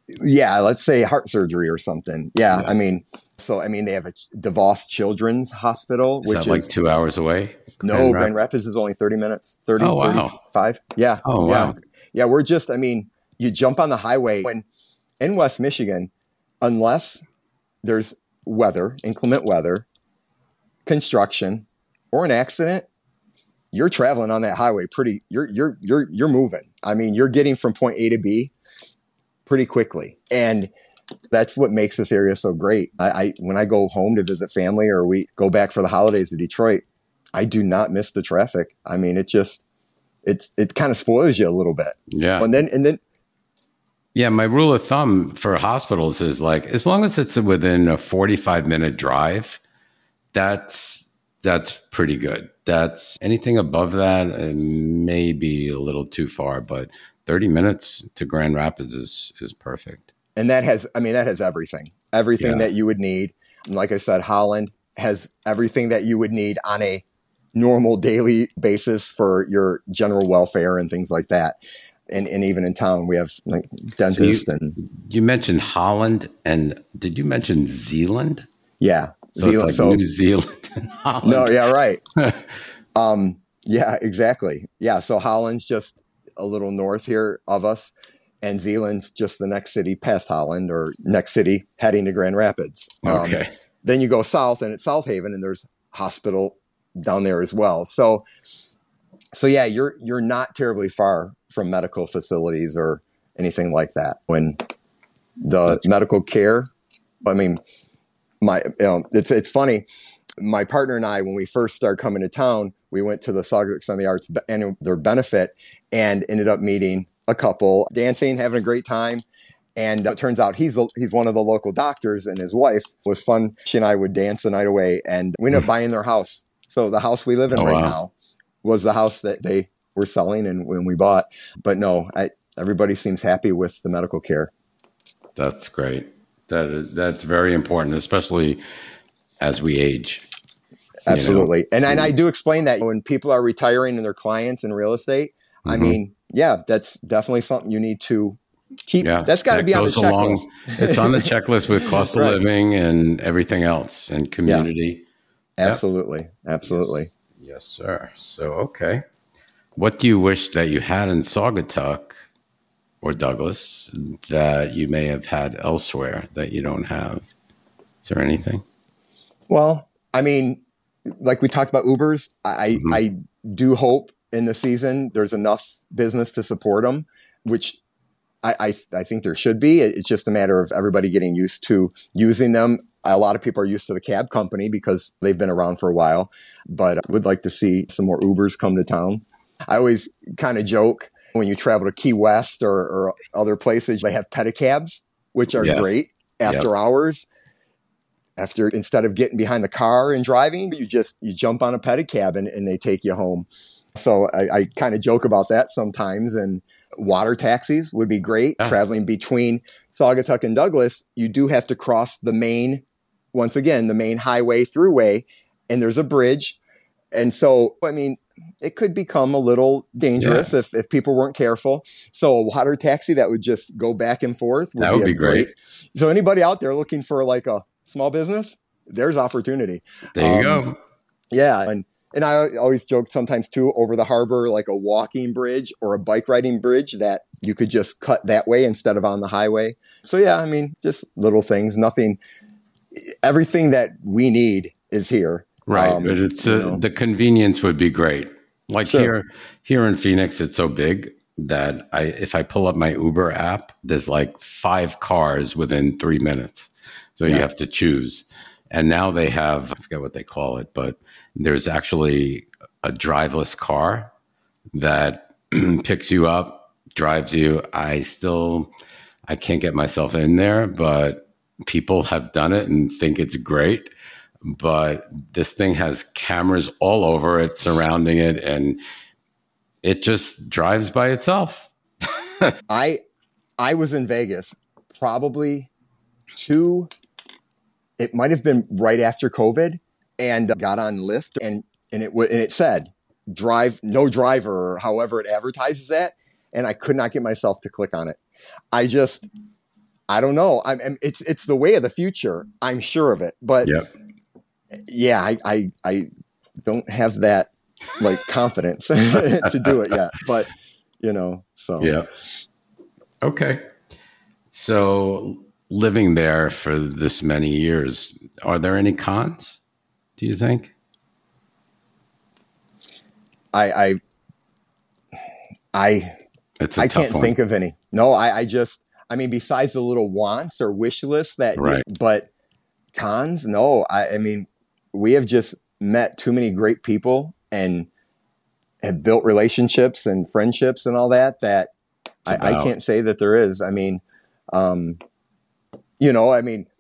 Yeah, let's say heart surgery or something. Yeah, Yeah. I mean, so I mean, they have a DeVos Children's Hospital, Is which that is like two hours away? no, Grand Grand Rapids? Rapids is only thirty minutes, thirty, Oh, wow. thirty-five. Yeah. Oh, yeah. wow. Yeah. We're just, I mean, you jump on the highway when in West Michigan, unless there's weather, inclement weather, construction, or an accident, you're traveling on that highway pretty, you're, you're, you're, you're moving. I mean, you're getting from point A to B pretty quickly. And that's what makes this area so great. I, I when I go home to visit family or we go back for the holidays to Detroit, I do not miss the traffic. I mean, it just it's it kind of spoils you a little bit. Yeah. And then and then Yeah, my rule of thumb for hospitals is like as long as it's within a forty-five minute drive, that's that's pretty good. That's anything above that uh, may be a little too far, but thirty minutes to Grand Rapids is is perfect. and that has I mean that has everything. Everything Yeah. that you would need. And like I said, Holland has everything that you would need on a normal daily basis for your general welfare and things like that. And, and even in town, we have like dentists So you, and you mentioned Holland, and did you mention Zealand? yeah, So it's like so New Zealand and Holland. no, yeah, right. um, yeah, exactly. Yeah, so Holland's just a little north here of us, and Zealand's just the next city past Holland or next city heading to Grand Rapids. Um, Okay. Then you go south, and it's South Haven, and there's hospital down there as well. So, so yeah, you're you're not terribly far from medical facilities or anything like that. When the medical care, I mean, my you know, it's it's funny. My partner and I, when we first started coming to town, we went to the Saugatuck Son of the Arts and their benefit, and ended up meeting a couple, dancing, having a great time. And it turns out he's a, he's one of the local doctors, and his wife was fun. She and I would dance the night away, and we ended up buying their house. So the house we live in Oh, right wow. now was the house that they were selling and when we bought. But no, I, everybody seems happy with the medical care. That's great. That is, that's very important, especially as we age. You Absolutely. And and I do explain that when people are retiring and their clients in real estate, I Mhm. mean, yeah, that's definitely something you need to keep. Yeah, That's got to that be on the goes along- checklist. It's on the checklist with cost Right. of living and everything else and community. Absolutely. Absolutely. Yes, sir. So, okay. What do you wish that you had in Saugatuck or Douglas that you may have had elsewhere that you don't have? Is there anything? Well, I mean, like we talked about Ubers, I, Mhm. I do hope in the season there's enough business to support them, which I, I, I think there should be. It's just a matter of everybody getting used to using them. A lot of people are used to the cab company because they've been around for a while, but I would like to see some more Ubers come to town. I always kind of joke when you travel to Key West or, or other places, they have pedicabs, which are Yeah. great after Yep. hours. After instead of getting behind the car and driving, you just you jump on a pedicab and, and they take you home. So I, I kind of joke about that sometimes. And water taxis would be great. Yeah. Traveling between Saugatuck and Douglas, you do have to cross the main, once again, the main highway throughway, and there's a bridge. And so, I mean, it could become a little dangerous if, if people weren't careful. So a water taxi that would just go back and forth would That be, would a be great. So anybody out there looking for like a small business, there's opportunity. There you Um, go. Yeah. And, and I always joke sometimes too, over the harbor, like a walking bridge or a bike riding bridge that you could just cut that way instead of on the highway. So yeah, I mean, just little things, nothing, everything that we need is here. Right. Um, but it's you uh, know. the convenience would be great. Like Sure. here, here in Phoenix, it's so big that I, if I pull up my Uber app, there's like five cars within three minutes. So you Yeah. have to choose. And now they have, I forget what they call it, but there's actually a driveless car that picks you up, drives you. I still, I can't get myself in there, but people have done it and think it's great. But this thing has cameras all over it, surrounding it, and it just drives by itself. I, I was in Vegas probably two, it might have been right after COVID, and got on Lyft, and, and it w- and it said drive, no driver, or however it advertises that. And I could not get myself to click on it. I just, I don't know. I'm, I'm it's it's the way of the future. I'm sure of it. But Yep. yeah, I, I I don't have that like confidence to do it yet. But you know, so Yeah. Okay. So living there for this many years, are there any cons, do you think? I I I, It's a I tough can't one. think of any. No, I, I just I mean, besides the little wants or wish lists that, Right. but cons, no. I, I mean, we have just met too many great people and have built relationships and friendships and all that, that I, I about- can't say that there is. I mean, um, you know, I mean,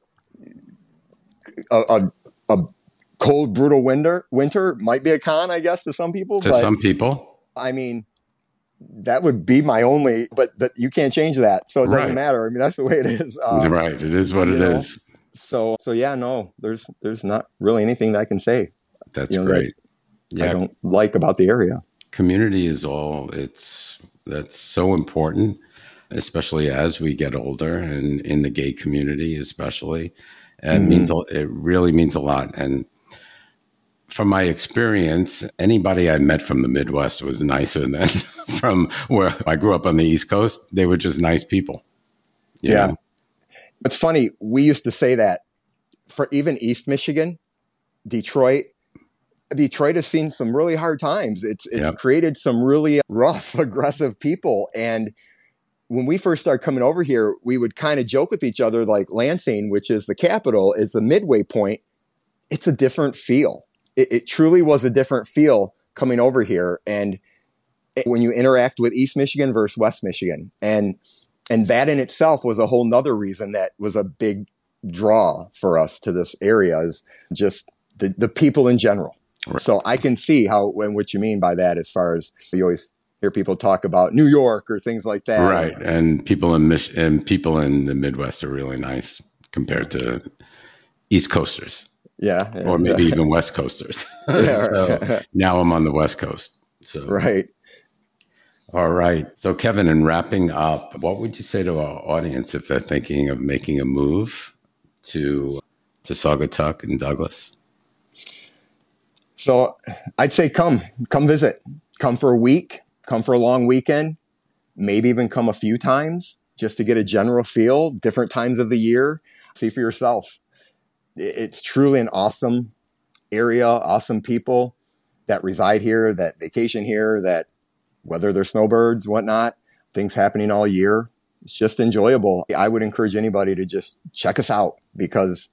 a, a, a cold, brutal winter, winter might be a con, I guess, to some people, To but some people. I mean, that would be my only, but that you can't change that. So it doesn't Right. matter. I mean, that's the way it is. Um, Right. It is what you it know, is. So, so yeah, no, there's, there's not really anything that I can say, That's you know, great. that I Yeah. don't like about the area. Community is all it's that's so important, especially as we get older and in the gay community, especially. It Mhm. means a- it really means a lot. And from my experience, anybody I met from the Midwest was nicer than from where I grew up on the East Coast. They were just nice people. you Yeah. know? It's funny. We used to say that for even East Michigan, Detroit. Detroit has seen some really hard times. It's it's Yep. created some really rough, aggressive people. And when we first started coming over here, we would kind of joke with each other, like Lansing, which is the capital, is a midway point. It's a different feel. It, it truly was a different feel coming over here. And it, when you interact with East Michigan versus West Michigan, and and that in itself was a whole nother reason that was a big draw for us to this area, is just the, the people in general. Right. So I can see how and what you mean by that, as far as you always hear people talk about New York or things like that. Right. And people in Mich- and people in the Midwest are really nice compared to East Coasters. Yeah. Or and, maybe uh, even West Coasters. Yeah, So right. now I'm on the West Coast. So Right. all right. So Kevin, in wrapping up, what would you say to our audience if they're thinking of making a move to to Saugatuck and Douglas? So I'd say come, come visit, come for a week, come for a long weekend, maybe even come a few times just to get a general feel, different times of the year, see for yourself. It's truly an awesome area, awesome people that reside here, that vacation here, that whether they're snowbirds, whatnot, things happening all year. It's just enjoyable. I would encourage anybody to just check us out, because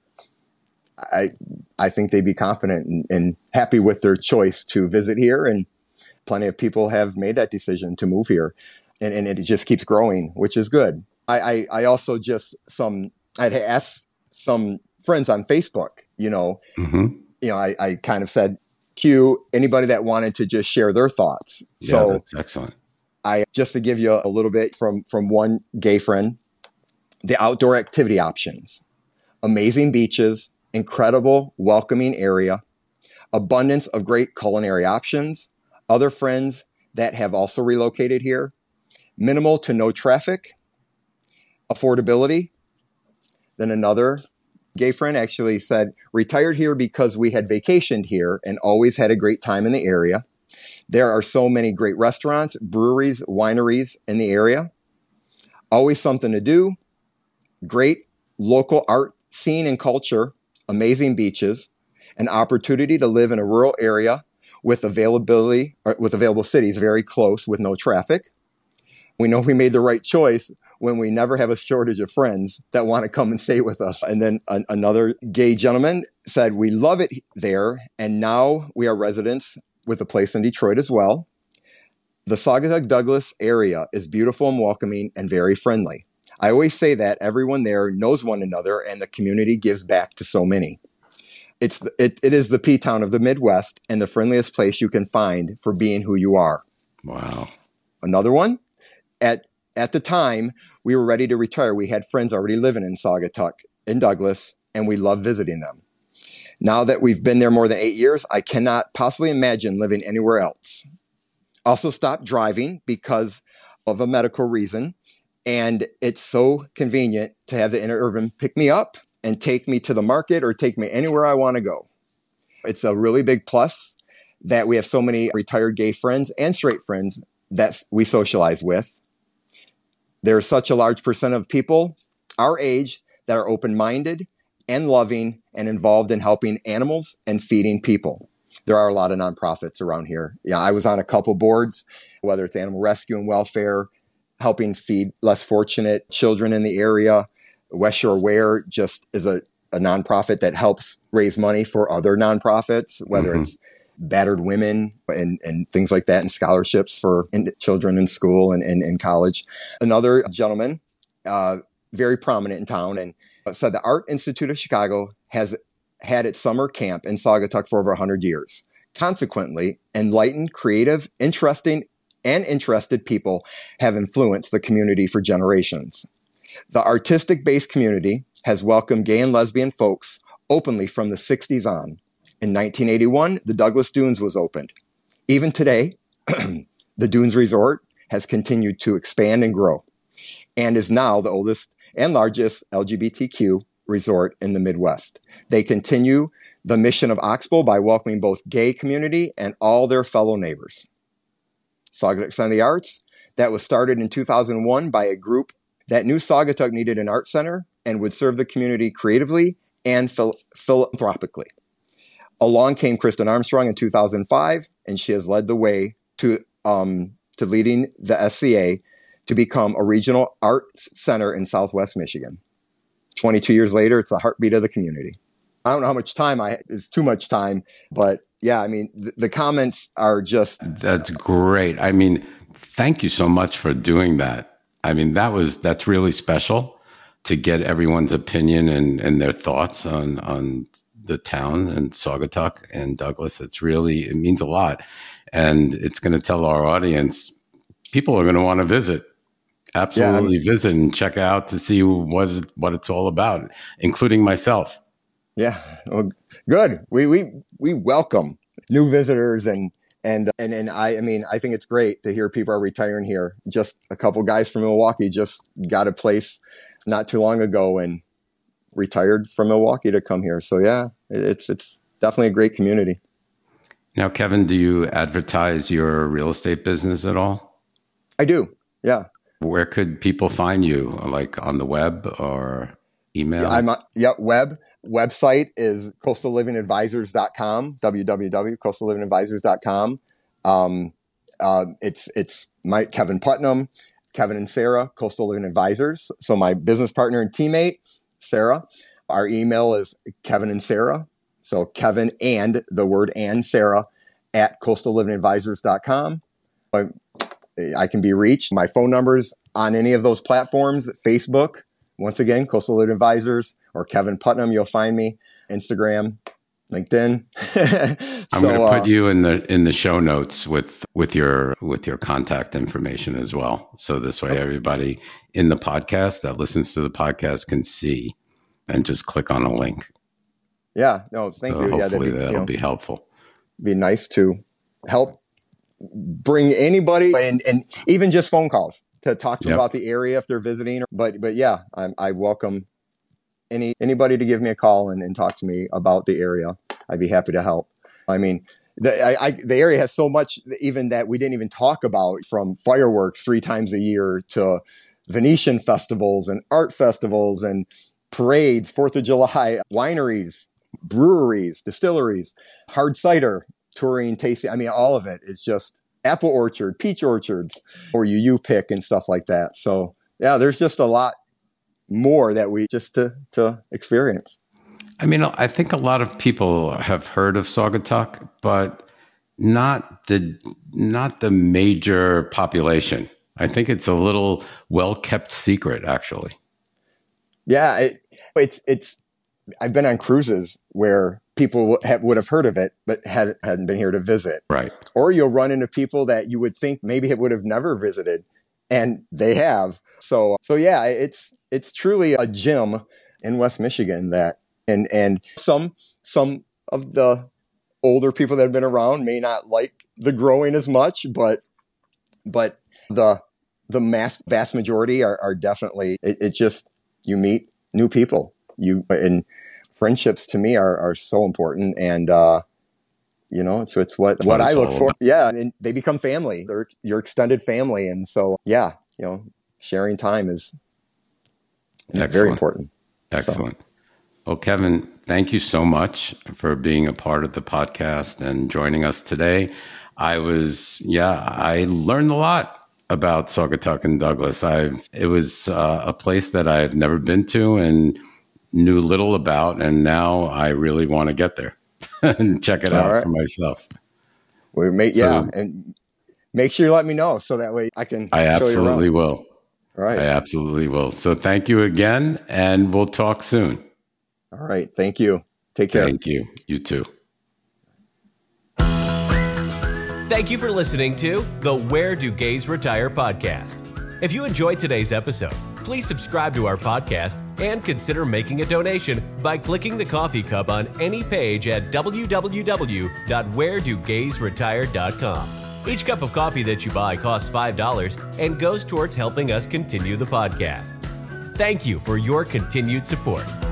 I I think they'd be confident and, and happy with their choice to visit here. And plenty of people have made that decision to move here. And, and it just keeps growing, which is good. I, I, I also just some, I'd asked some friends on Facebook, you know, Mm-hmm. you know, I, I kind of said, Q, anybody that wanted to just share their thoughts. Yeah, So that's excellent. I, just to give you a little bit from, from one gay friend, the outdoor activity options, amazing beaches, incredible, welcoming area, abundance of great culinary options, other friends that have also relocated here, minimal to no traffic, affordability. Then another gay friend actually said, retired here because we had vacationed here and always had a great time in the area. There are so many great restaurants, breweries, wineries in the area. Always something to do. Great local art scene and culture. Amazing beaches, an opportunity to live in a rural area with availability or with available cities very close with no traffic. We know we made the right choice when we never have a shortage of friends that want to come and stay with us. And then an, another gay gentleman said, we love it there. And now we are residents with a place in Detroit as well. The Saugatuck Douglas area is beautiful and welcoming and very friendly. I always say that everyone there knows one another and the community gives back to so many. It's it, it is the P-town of the Midwest and the friendliest place you can find for being who you are. Wow. Another one, at at the time we were ready to retire, we had friends already living in Saugatuck in Douglas, and we loved visiting them. Now that we've been there more than eight years, I cannot possibly imagine living anywhere else. Also stopped driving because of a medical reason. And it's so convenient to have the Interurban pick me up and take me to the market or take me anywhere I want to go. It's a really big plus that we have so many retired gay friends and straight friends that we socialize with. There's such a large percent of people our age that are open-minded and loving and involved in helping animals and feeding people. There are a lot of nonprofits around here. Yeah, I was on a couple boards, whether it's animal rescue and welfare, helping feed less fortunate children in the area. West Shore Wear just is a, a nonprofit that helps raise money for other nonprofits, whether mm-hmm. it's battered women and, and things like that, and scholarships for in, children in school and in college. Another gentleman, uh, very prominent in town, and said the Art Institute of Chicago has had its summer camp in Saugatuck for over one hundred years. Consequently, enlightened, creative, interesting, and interested people have influenced the community for generations. The artistic-based community has welcomed gay and lesbian folks openly from the sixties on. In nineteen eighty-one, the Douglas Dunes was opened. Even today, the Dunes Resort has continued to expand and grow and is now the oldest and largest L G B T Q resort in the Midwest. They continue the mission of Oxbow by welcoming both gay community and all their fellow neighbors. Saugatuck Center of the Arts, that was started in two thousand one by a group that knew Saugatuck needed an art center and would serve the community creatively and phil- philanthropically. Along came Kristen Armstrong in two thousand five, and she has led the way to um, to leading the S C A to become a regional arts center in Southwest Michigan. twenty-two years later, it's the heartbeat of the community. I don't know how much time I is too much time, but yeah, I mean, th- the comments are just... That's great. I mean, thank you so much for doing that. I mean, that was, that's really special to get everyone's opinion and, and their thoughts on, on the town and Saugatuck and Douglas. It's really, it means a lot. And it's going to tell our audience, people are going to want to visit. Absolutely, yeah, visit and check out to see what what it's all about, including myself. Yeah, well, good. We we we welcome new visitors, and and and and I I mean I think it's great to hear people are retiring here. Just a couple guys from Milwaukee just got a place not too long ago and retired from Milwaukee to come here. So yeah, it's it's definitely a great community. Now, Kevin, do you advertise your real estate business at all? I do. Yeah. Where could people find you, like on the web or email? Yeah, I'm, yeah, web. Website is coastal living advisors dot com, w w w dot coastal living advisors dot com. Um, uh, it's it's my Kevin Putnam, Kevin and Sarah, Coastal Living Advisors. So my business partner and teammate, Sarah. Our email is Kevin and Sarah. So Kevin and the word and Sarah at coastal living advisors dot com. I, I can be reached. My phone number's on any of those platforms. Facebook, once again, Coastal Living Advisors, or Kevin Putnam. You'll find me. Instagram, LinkedIn. I'm so, going to put uh, you in the in the show notes with with your with your contact information as well. So this way, okay, everybody in the podcast that listens to the podcast can see and just click on a link. Yeah. No. Thank so you. Hopefully yeah, that'd be, that'll you know, be helpful. Be nice to help bring anybody, and, and even just phone calls to talk to yep. about the area if they're visiting. But but yeah, I, I welcome any anybody to give me a call and, and talk to me about the area. I'd be happy to help. I mean, the, I, I, the area has so much even that we didn't even talk about, from fireworks three times a year to Venetian festivals and art festivals and parades, Fourth of July, wineries, breweries, distilleries, hard cider, touring, tasting. I mean, all of it is just apple orchard, peach orchards, or you you pick and stuff like that. So yeah, there's just a lot more that we just to to experience. I mean, I think a lot of people have heard of Saugatuck, but not the not the major population. I think it's a little well-kept secret, actually. Yeah, it, it's it's. I've been on cruises where people have, would have heard of it, but had, hadn't been here to visit. Right. Or you'll run into people that you would think maybe it would have never visited, and they have. So, so yeah, it's it's truly a gem in West Michigan. That and and some some of the older people that have been around may not like the growing as much, but but the the mass, vast majority are, are definitely, it, it just, you meet new people. You, and friendships to me are, are so important. And, uh, you know, so it's what, what I look for. Yeah. And they become family. They're your extended family. And so, yeah, you know, sharing time is Excellent. very important. Excellent. So. Well, Kevin, thank you so much for being a part of the podcast and joining us today. I was, yeah, I learned a lot about Saugatuck and Douglas. I've, it was uh, a place that I've never been to and knew little about. And now I really want to get there and check it All out right. for myself. We make, so, yeah. And make sure you let me know so that way I can I show you around. absolutely will. All right. I absolutely will. So thank you again, and we'll talk soon. All right. Thank you. Take care. Thank you. You too. Thank you for listening to the Where Do Gays Retire podcast. If you enjoyed today's episode, please subscribe to our podcast and consider making a donation by clicking the coffee cup on any page at w w w dot where do gays retire dot com. Each cup of coffee that you buy costs five dollars and goes towards helping us continue the podcast. Thank you for your continued support.